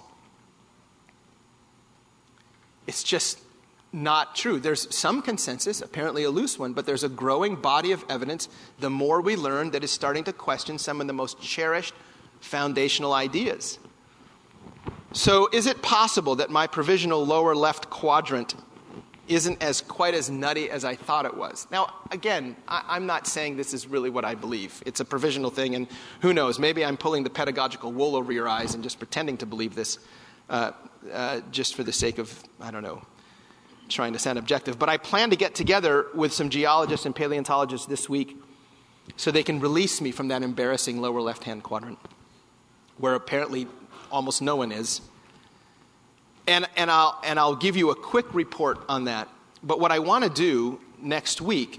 It's just not true. There's some consensus, apparently a loose one, but there's a growing body of evidence the more we learn that is starting to question some of the most cherished foundational ideas. So is it possible that my provisional lower left quadrant isn't quite as nutty as I thought it was? Now, again, I'm not saying this is really what I believe. It's a provisional thing, and who knows, maybe I'm pulling the pedagogical wool over your eyes and just pretending to believe this just for the sake of, I don't know, trying to sound objective. But I plan to get together with some geologists and paleontologists this week so they can release me from that embarrassing lower left-hand quadrant, where apparently almost no one is. And I'll give you a quick report on that. But what I want to do next week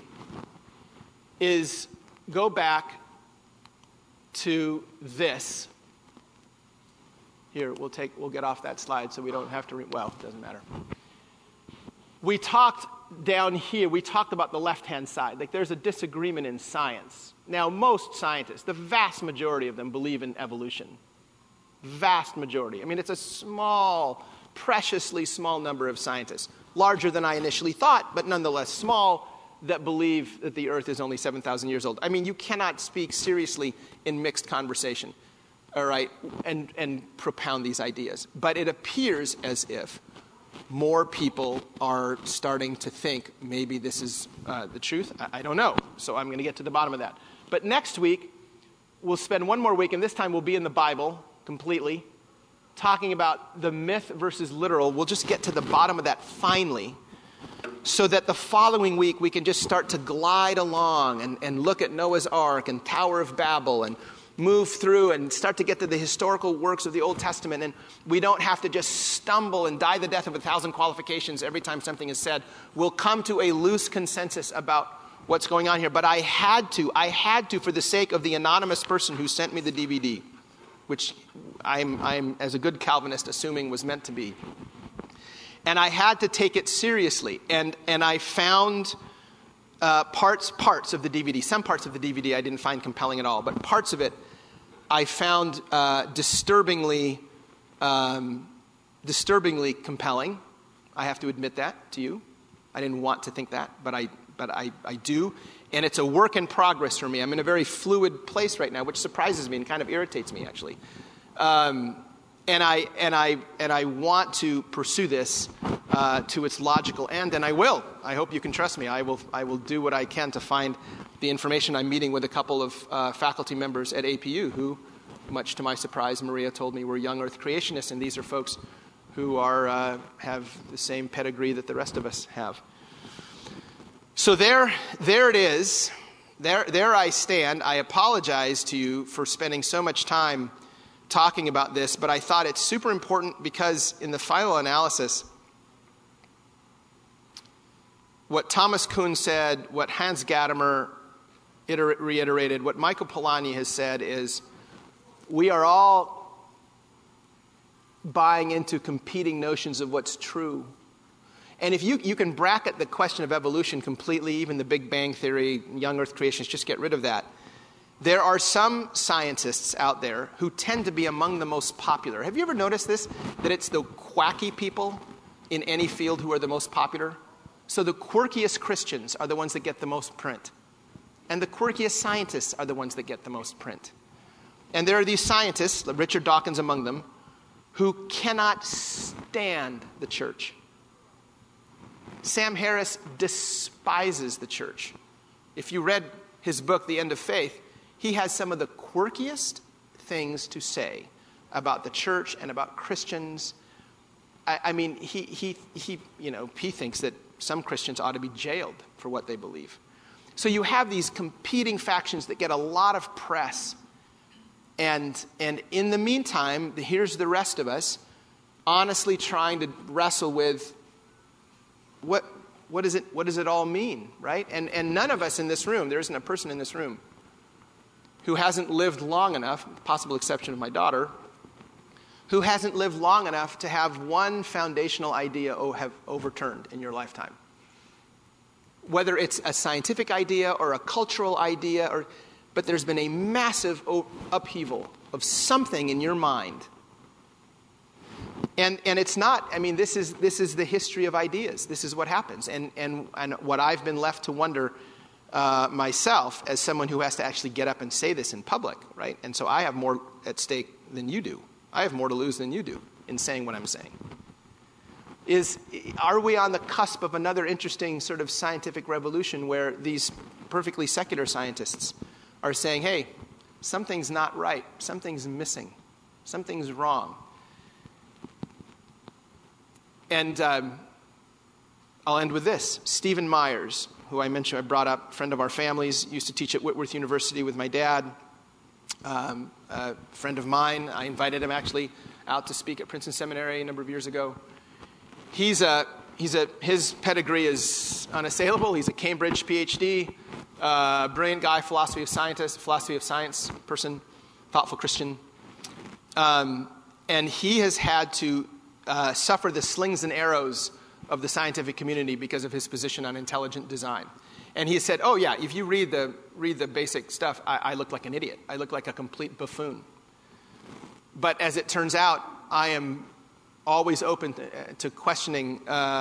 is go back to this Here, we'll get off that slide so we don't have to read. Well, it doesn't matter. We talked down here, we talked about the left-hand side. Like, there's a disagreement in science. Now, most scientists, the vast majority of them, believe in evolution. Vast majority. I mean, it's a small, preciously small number of scientists, larger than I initially thought, but nonetheless small, that believe that the earth is only 7,000 years old. I mean, you cannot speak seriously in mixed conversation, all right, and propound these ideas. But it appears as if more people are starting to think maybe this is the truth. I don't know. So I'm going to get to the bottom of that. But next week, we'll spend one more week, and this time we'll be in the Bible completely, talking about the myth versus literal. We'll just get to the bottom of that finally, so that the following week we can just start to glide along and look at Noah's Ark and Tower of Babel and move through and start to get to the historical works of the Old Testament. And we don't have to just stumble and die the death of 1,000 qualifications every time something is said. We'll come to a loose consensus about what's going on here. But I had to, for the sake of the anonymous person who sent me the DVD, which I'm as a good Calvinist, assuming was meant to be. And I had to take it seriously. And I found parts of the DVD. Some parts of the DVD I didn't find compelling at all. But parts of it I found disturbingly compelling. I have to admit that to you. I didn't want to think that, but I do. And it's a work in progress for me. I'm in a very fluid place right now, which surprises me and kind of irritates me, actually. And I want to pursue this to its logical end, and I will. I hope you can trust me. I will do what I can to find the information. I'm meeting with a couple of faculty members at APU who, much to my surprise, Maria told me were young Earth creationists, and these are folks who are have the same pedigree that the rest of us have. So there it is. There I stand. I apologize to you for spending so much time talking about this, but I thought it's super important because in the final analysis, what Thomas Kuhn said, what Hans Gadamer reiterated, what Michael Polanyi has said is we are all buying into competing notions of what's true. And if you can bracket the question of evolution completely, even the Big Bang Theory, young Earth creationists, just get rid of that. There are some scientists out there who tend to be among the most popular. Have you ever noticed this? That it's the quacky people in any field who are the most popular? So the quirkiest Christians are the ones that get the most print. And the quirkiest scientists are the ones that get the most print. And there are these scientists, Richard Dawkins among them, who cannot stand the church. Sam Harris despises the church. If you read his book, The End of Faith, he has some of the quirkiest things to say about the church and about Christians. I mean, he thinks that some Christians ought to be jailed for what they believe. So you have these competing factions that get a lot of press. And in the meantime, here's the rest of us honestly trying to wrestle with what does it all mean, right? And none of us in this room, there isn't a person in this room who hasn't lived long enough, possible exception of my daughter, who hasn't lived long enough to have one foundational idea have overturned in your lifetime. Whether it's a scientific idea or a cultural idea, but there's been a massive upheaval of something in your mind. And it's not, I mean, this is the history of ideas. This is what happens. And what I've been left to wonder myself as someone who has to actually get up and say this in public, right? And so I have more at stake than you do. I have more to lose than you do in saying what I'm saying. Are we on the cusp of another interesting sort of scientific revolution where these perfectly secular scientists are saying, hey, something's not right, something's missing, something's wrong? And I'll end with this. Stephen Myers, who I mentioned, I brought up, friend of our families, used to teach at Whitworth University with my dad, a friend of mine. I invited him actually out to speak at Princeton Seminary a number of years ago. His pedigree is unassailable. He's a Cambridge PhD, brilliant guy, philosophy of science person, thoughtful Christian. And he has had to suffer the slings and arrows of the scientific community because of his position on intelligent design. And he said, oh yeah, if you read the basic stuff, I look like an idiot. I look like a complete buffoon. But as it turns out, I am always open to questioning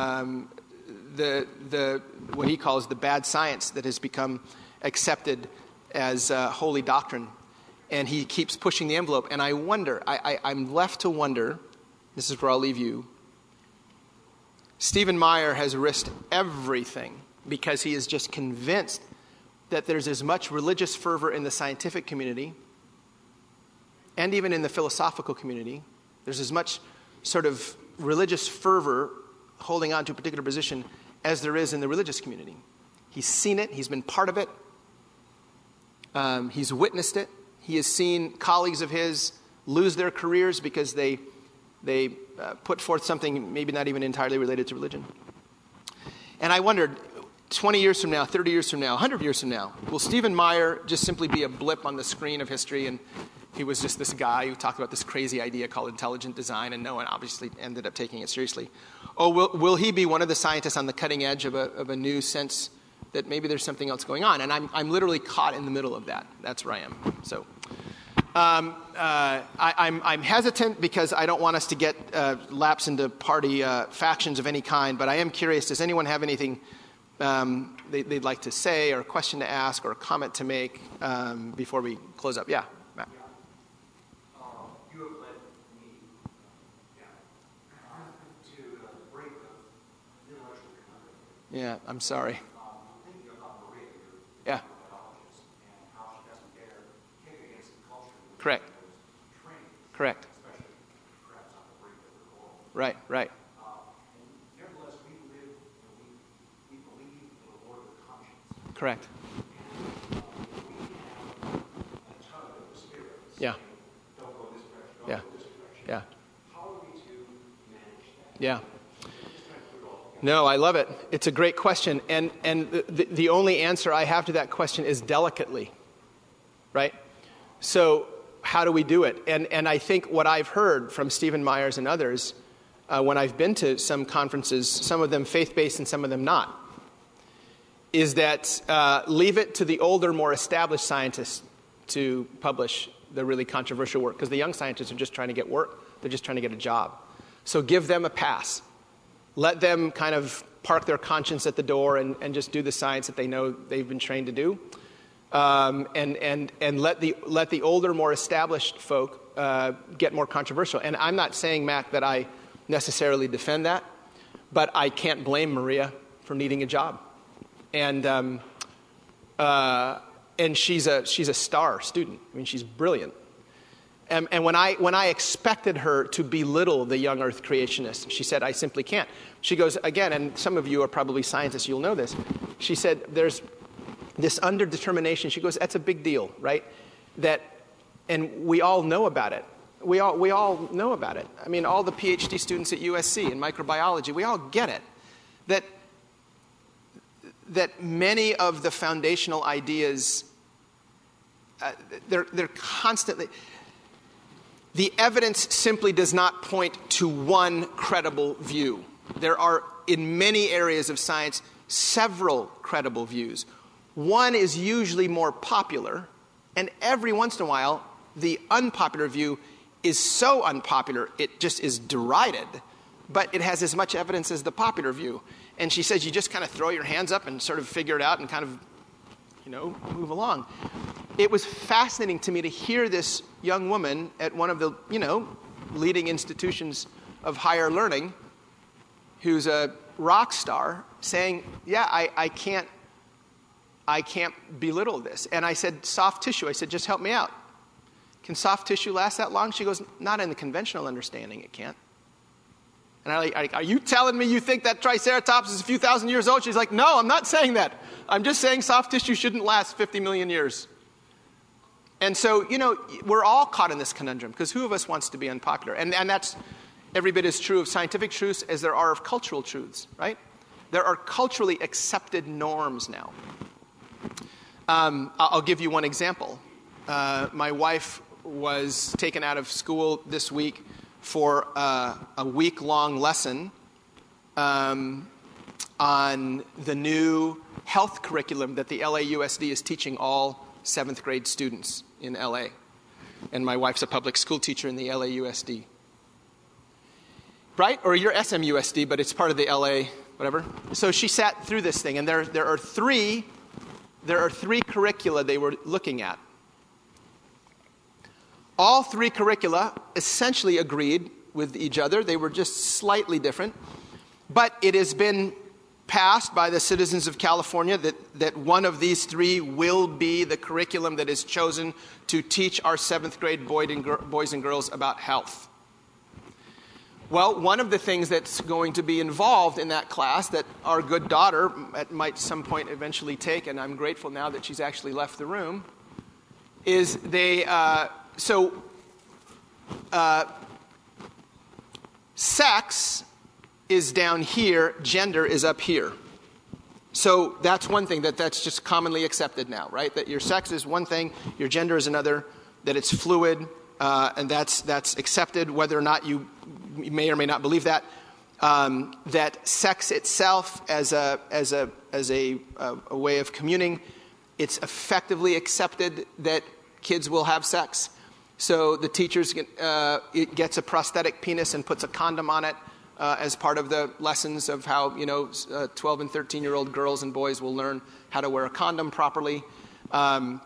what he calls the bad science that has become accepted as holy doctrine. And he keeps pushing the envelope. And I wonder, I'm left to wonder, this is where I'll leave you. Stephen Meyer has risked everything because he is just convinced that there's as much religious fervor in the scientific community and even in the philosophical community. There's as much sort of religious fervor holding on to a particular position as there is in the religious community. He's seen it. He's been part of it. He's witnessed it. He has seen colleagues of his lose their careers because they put forth something maybe not even entirely related to religion. And I wondered, 20 years from now, 30 years from now, 100 years from now, will Stephen Meyer just simply be a blip on the screen of history, and he was just this guy who talked about this crazy idea called intelligent design, and no one obviously ended up taking it seriously? Or will he be one of the scientists on the cutting edge of a new sense that maybe there's something else going on? And I'm literally caught in the middle of that. That's where I am. So I'm hesitant because I don't want us to get lapse into party factions of any kind, but I am curious, does anyone have anything they'd like to say or a question to ask or a comment to make before we close up? Yeah, Matt. You have led me to the brink of intellectual conundrum. Yeah, I'm sorry. Thinking about Maria, Yeah. biologist, and how she doesn't dare kick against the culture. Correct. Trained, Correct. especially perhaps on the brink of the world. Right, right. And nevertheless, we live, we believe in the Lord of conscience. Correct. And we have a tug of the Spirit Yeah. saying, don't go this direction, Yeah. don't go this direction. Yeah. How are we to manage that? Yeah. Just trying to put it all together. No, I love it. It's a great question. And the only answer I have to that question is delicately, right? So how do we do it? And I think what I've heard from Stephen Myers and others when I've been to some conferences, some of them faith-based and some of them not, is that leave it to the older, more established scientists to publish the really controversial work, because the young scientists are just trying to get work. They're just trying to get a job. So give them a pass. Let them kind of park their conscience at the door and just do the science that they know they've been trained to do. And let the older, more established folk get more controversial. And I'm not saying, Mac, that I necessarily defend that, but I can't blame Maria for needing a job. And she's a star student. I mean, she's brilliant. And when I expected her to belittle the young Earth creationists, she said, I simply can't. She goes, again, and some of you are probably scientists, you'll know this. She said, there's this underdetermination. She goes, that's a big deal, right? And we all know about it. We all know about it. I mean, all the PhD students at USC in microbiology, we all get it. That many of the foundational ideas, they're constantly... The evidence simply does not point to one credible view. There are, in many areas of science, several credible views. One is usually more popular, and every once in a while, the unpopular view is so unpopular, it just is derided, but it has as much evidence as the popular view. And she says you just kind of throw your hands up and sort of figure it out and kind of, move along. It was fascinating to me to hear this young woman at one of the, leading institutions of higher learning, who's a rock star, saying, yeah, I can't belittle this. And I said, soft tissue. I said, just help me out. Can soft tissue last that long? She goes, not in the conventional understanding, it can't. And I'm like, are you telling me you think that Triceratops is a few thousand years old? She's like, no, I'm not saying that. I'm just saying soft tissue shouldn't last 50 million years. And so, we're all caught in this conundrum, because who of us wants to be unpopular? And that's every bit as true of scientific truths as there are of cultural truths, right? There are culturally accepted norms now. I'll give you one example. My wife was taken out of school this week for a week-long lesson on the new health curriculum that the LAUSD is teaching all 7th grade students in LA. And my wife's a public school teacher in the LAUSD. Right? Or you're SMUSD, but it's part of the LA, whatever. So she sat through this thing, and there are three curricula they were looking at. All three curricula essentially agreed with each other. They were just slightly different. But it has been passed by the citizens of California that one of these three will be the curriculum that is chosen to teach our 7th grade boys and girls about health. Well, one of the things that's going to be involved in that class that our good daughter might some point eventually take, and I'm grateful now that she's actually left the room, is sex is down here, gender is up here. So that's one thing that's just commonly accepted now, right? That your sex is one thing, your gender is another, that it's fluid, and that's accepted, whether or not you may or may not believe that. That sex itself as a way of communing, it's effectively accepted that kids will have sex. So the teachers it gets a prosthetic penis and puts a condom on it as part of the lessons of how 12 and 13-year-old girls and boys will learn how to wear a condom properly. And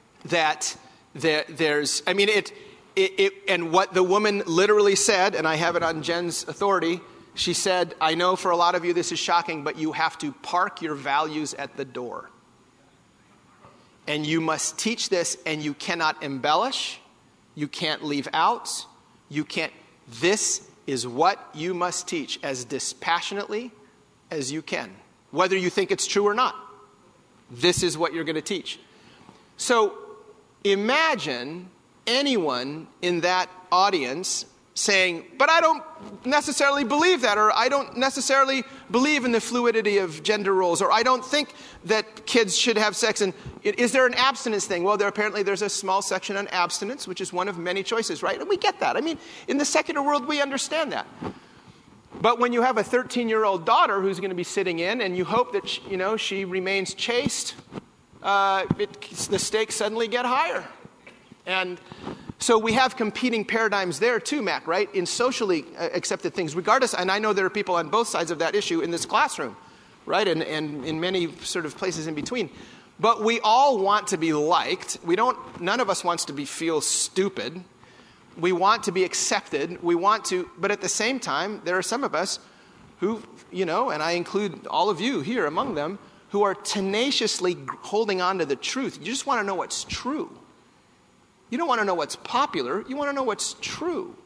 what the woman literally said, and I have it on Jen's authority, she said, "I know for a lot of you this is shocking, but you have to park your values at the door. And you must teach this, and you cannot embellish. You can't leave out. This is what you must teach as dispassionately as you can, whether you think it's true or not. This is what you're going to teach." So imagine anyone in that audience saying, "But I don't necessarily believe that," or "I don't necessarily believe in the fluidity of gender roles," or "I don't think that kids should have sex." And is there an abstinence thing? Well, there's a small section on abstinence, which is one of many choices, right? And we get that. I mean, in the secular world, we understand that. But when you have a 13-year-old daughter who's going to be sitting in, and you hope that she remains chaste, the stakes suddenly get higher. And so we have competing paradigms there too, Mac, right? In socially accepted things, regardless. And I know there are people on both sides of that issue in this classroom, right? And in many sort of places in between. But we all want to be liked. None of us wants to feel stupid. We want to be accepted. But at the same time, there are some of us who, and I include all of you here among them, who are tenaciously holding on to the truth. You just want to know what's true. You don't want to know what's popular. You want to know what's true.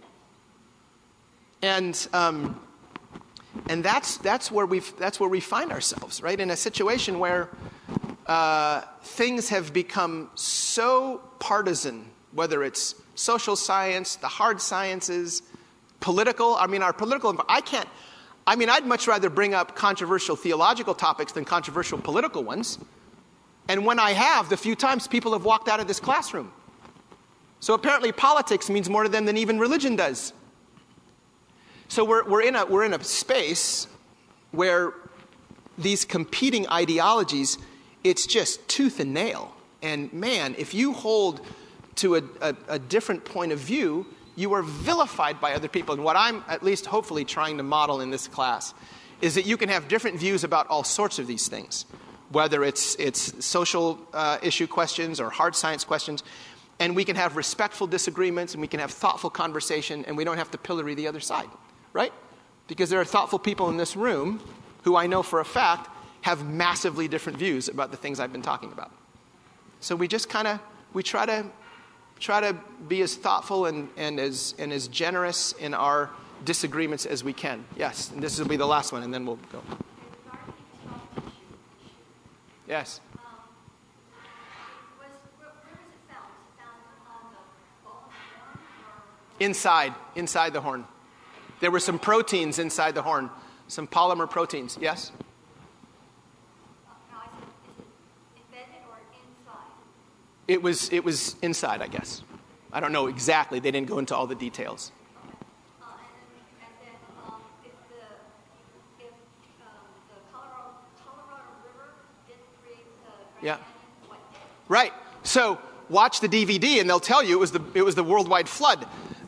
And that's where we find ourselves, right? In a situation where things have become so partisan, whether it's social science, the hard sciences, political. I mean, our political. I'd much rather bring up controversial theological topics than controversial political ones. And when I have, the few times people have walked out of this classroom. So apparently politics means more to them than even religion does. So we're in a space where these competing ideologies, it's just tooth and nail. And man, if you hold to a different point of view, you are vilified by other people. And what I'm at least hopefully trying to model in this class is that you can have different views about all sorts of these things, whether it's social issue questions or hard science questions. And we can have respectful disagreements, and we can have thoughtful conversation, and we don't have to pillory the other side, right? Because there are thoughtful people in this room who I know for a fact have massively different views about the things I've been talking about. So we just try to be as thoughtful and as generous in our disagreements as we can. Yes, and this will be the last one, and then we'll go. Yes. Inside the horn. There were some proteins inside the horn, some polymer proteins. Yes? Now, is it embedded or inside? It was inside, I guess. I don't know exactly. They didn't go into all the details. Yeah. Right. So watch the DVD, and they'll tell you it was the worldwide flood.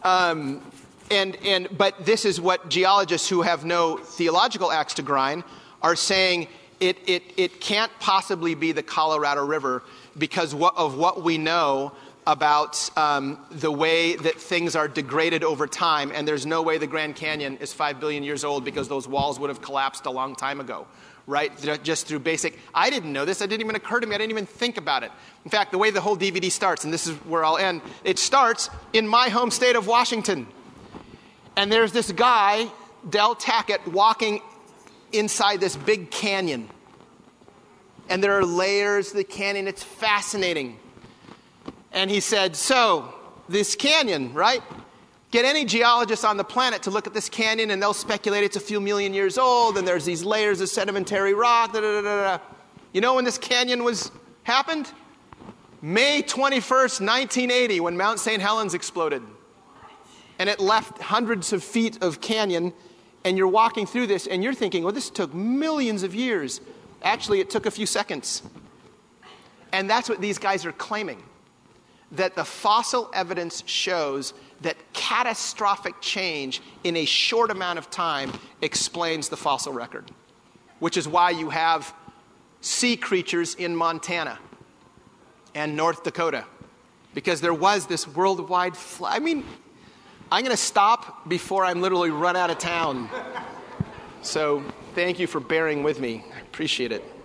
But this is what geologists who have no theological axe to grind are saying. It can't possibly be the Colorado River because of what we know about the way that things are degraded over time. And there's no way the Grand Canyon is 5 billion years old because those walls would have collapsed a long time ago, right? Just through basic. I didn't know this. It didn't even occur to me. I didn't even think about it. In fact, the way the whole DVD starts, and this is where I'll end, it starts in my home state of Washington. And there's this guy, Del Tackett, walking inside this big canyon. And there are layers of the canyon. It's fascinating. And he said, so, this canyon, right? Get any geologist on the planet to look at this canyon and they'll speculate it's a few million years old and there's these layers of sedimentary rock. You know when this canyon happened? May 21st, 1980, when Mount St. Helens exploded. And it left hundreds of feet of canyon. And you're walking through this, and you're thinking, well, this took millions of years. Actually, it took a few seconds. And that's what these guys are claiming, that the fossil evidence shows that catastrophic change in a short amount of time explains the fossil record, which is why you have sea creatures in Montana and North Dakota, because there was this worldwide flood. I mean, I'm going to stop before I'm literally run out of town. So thank you for bearing with me. I appreciate it.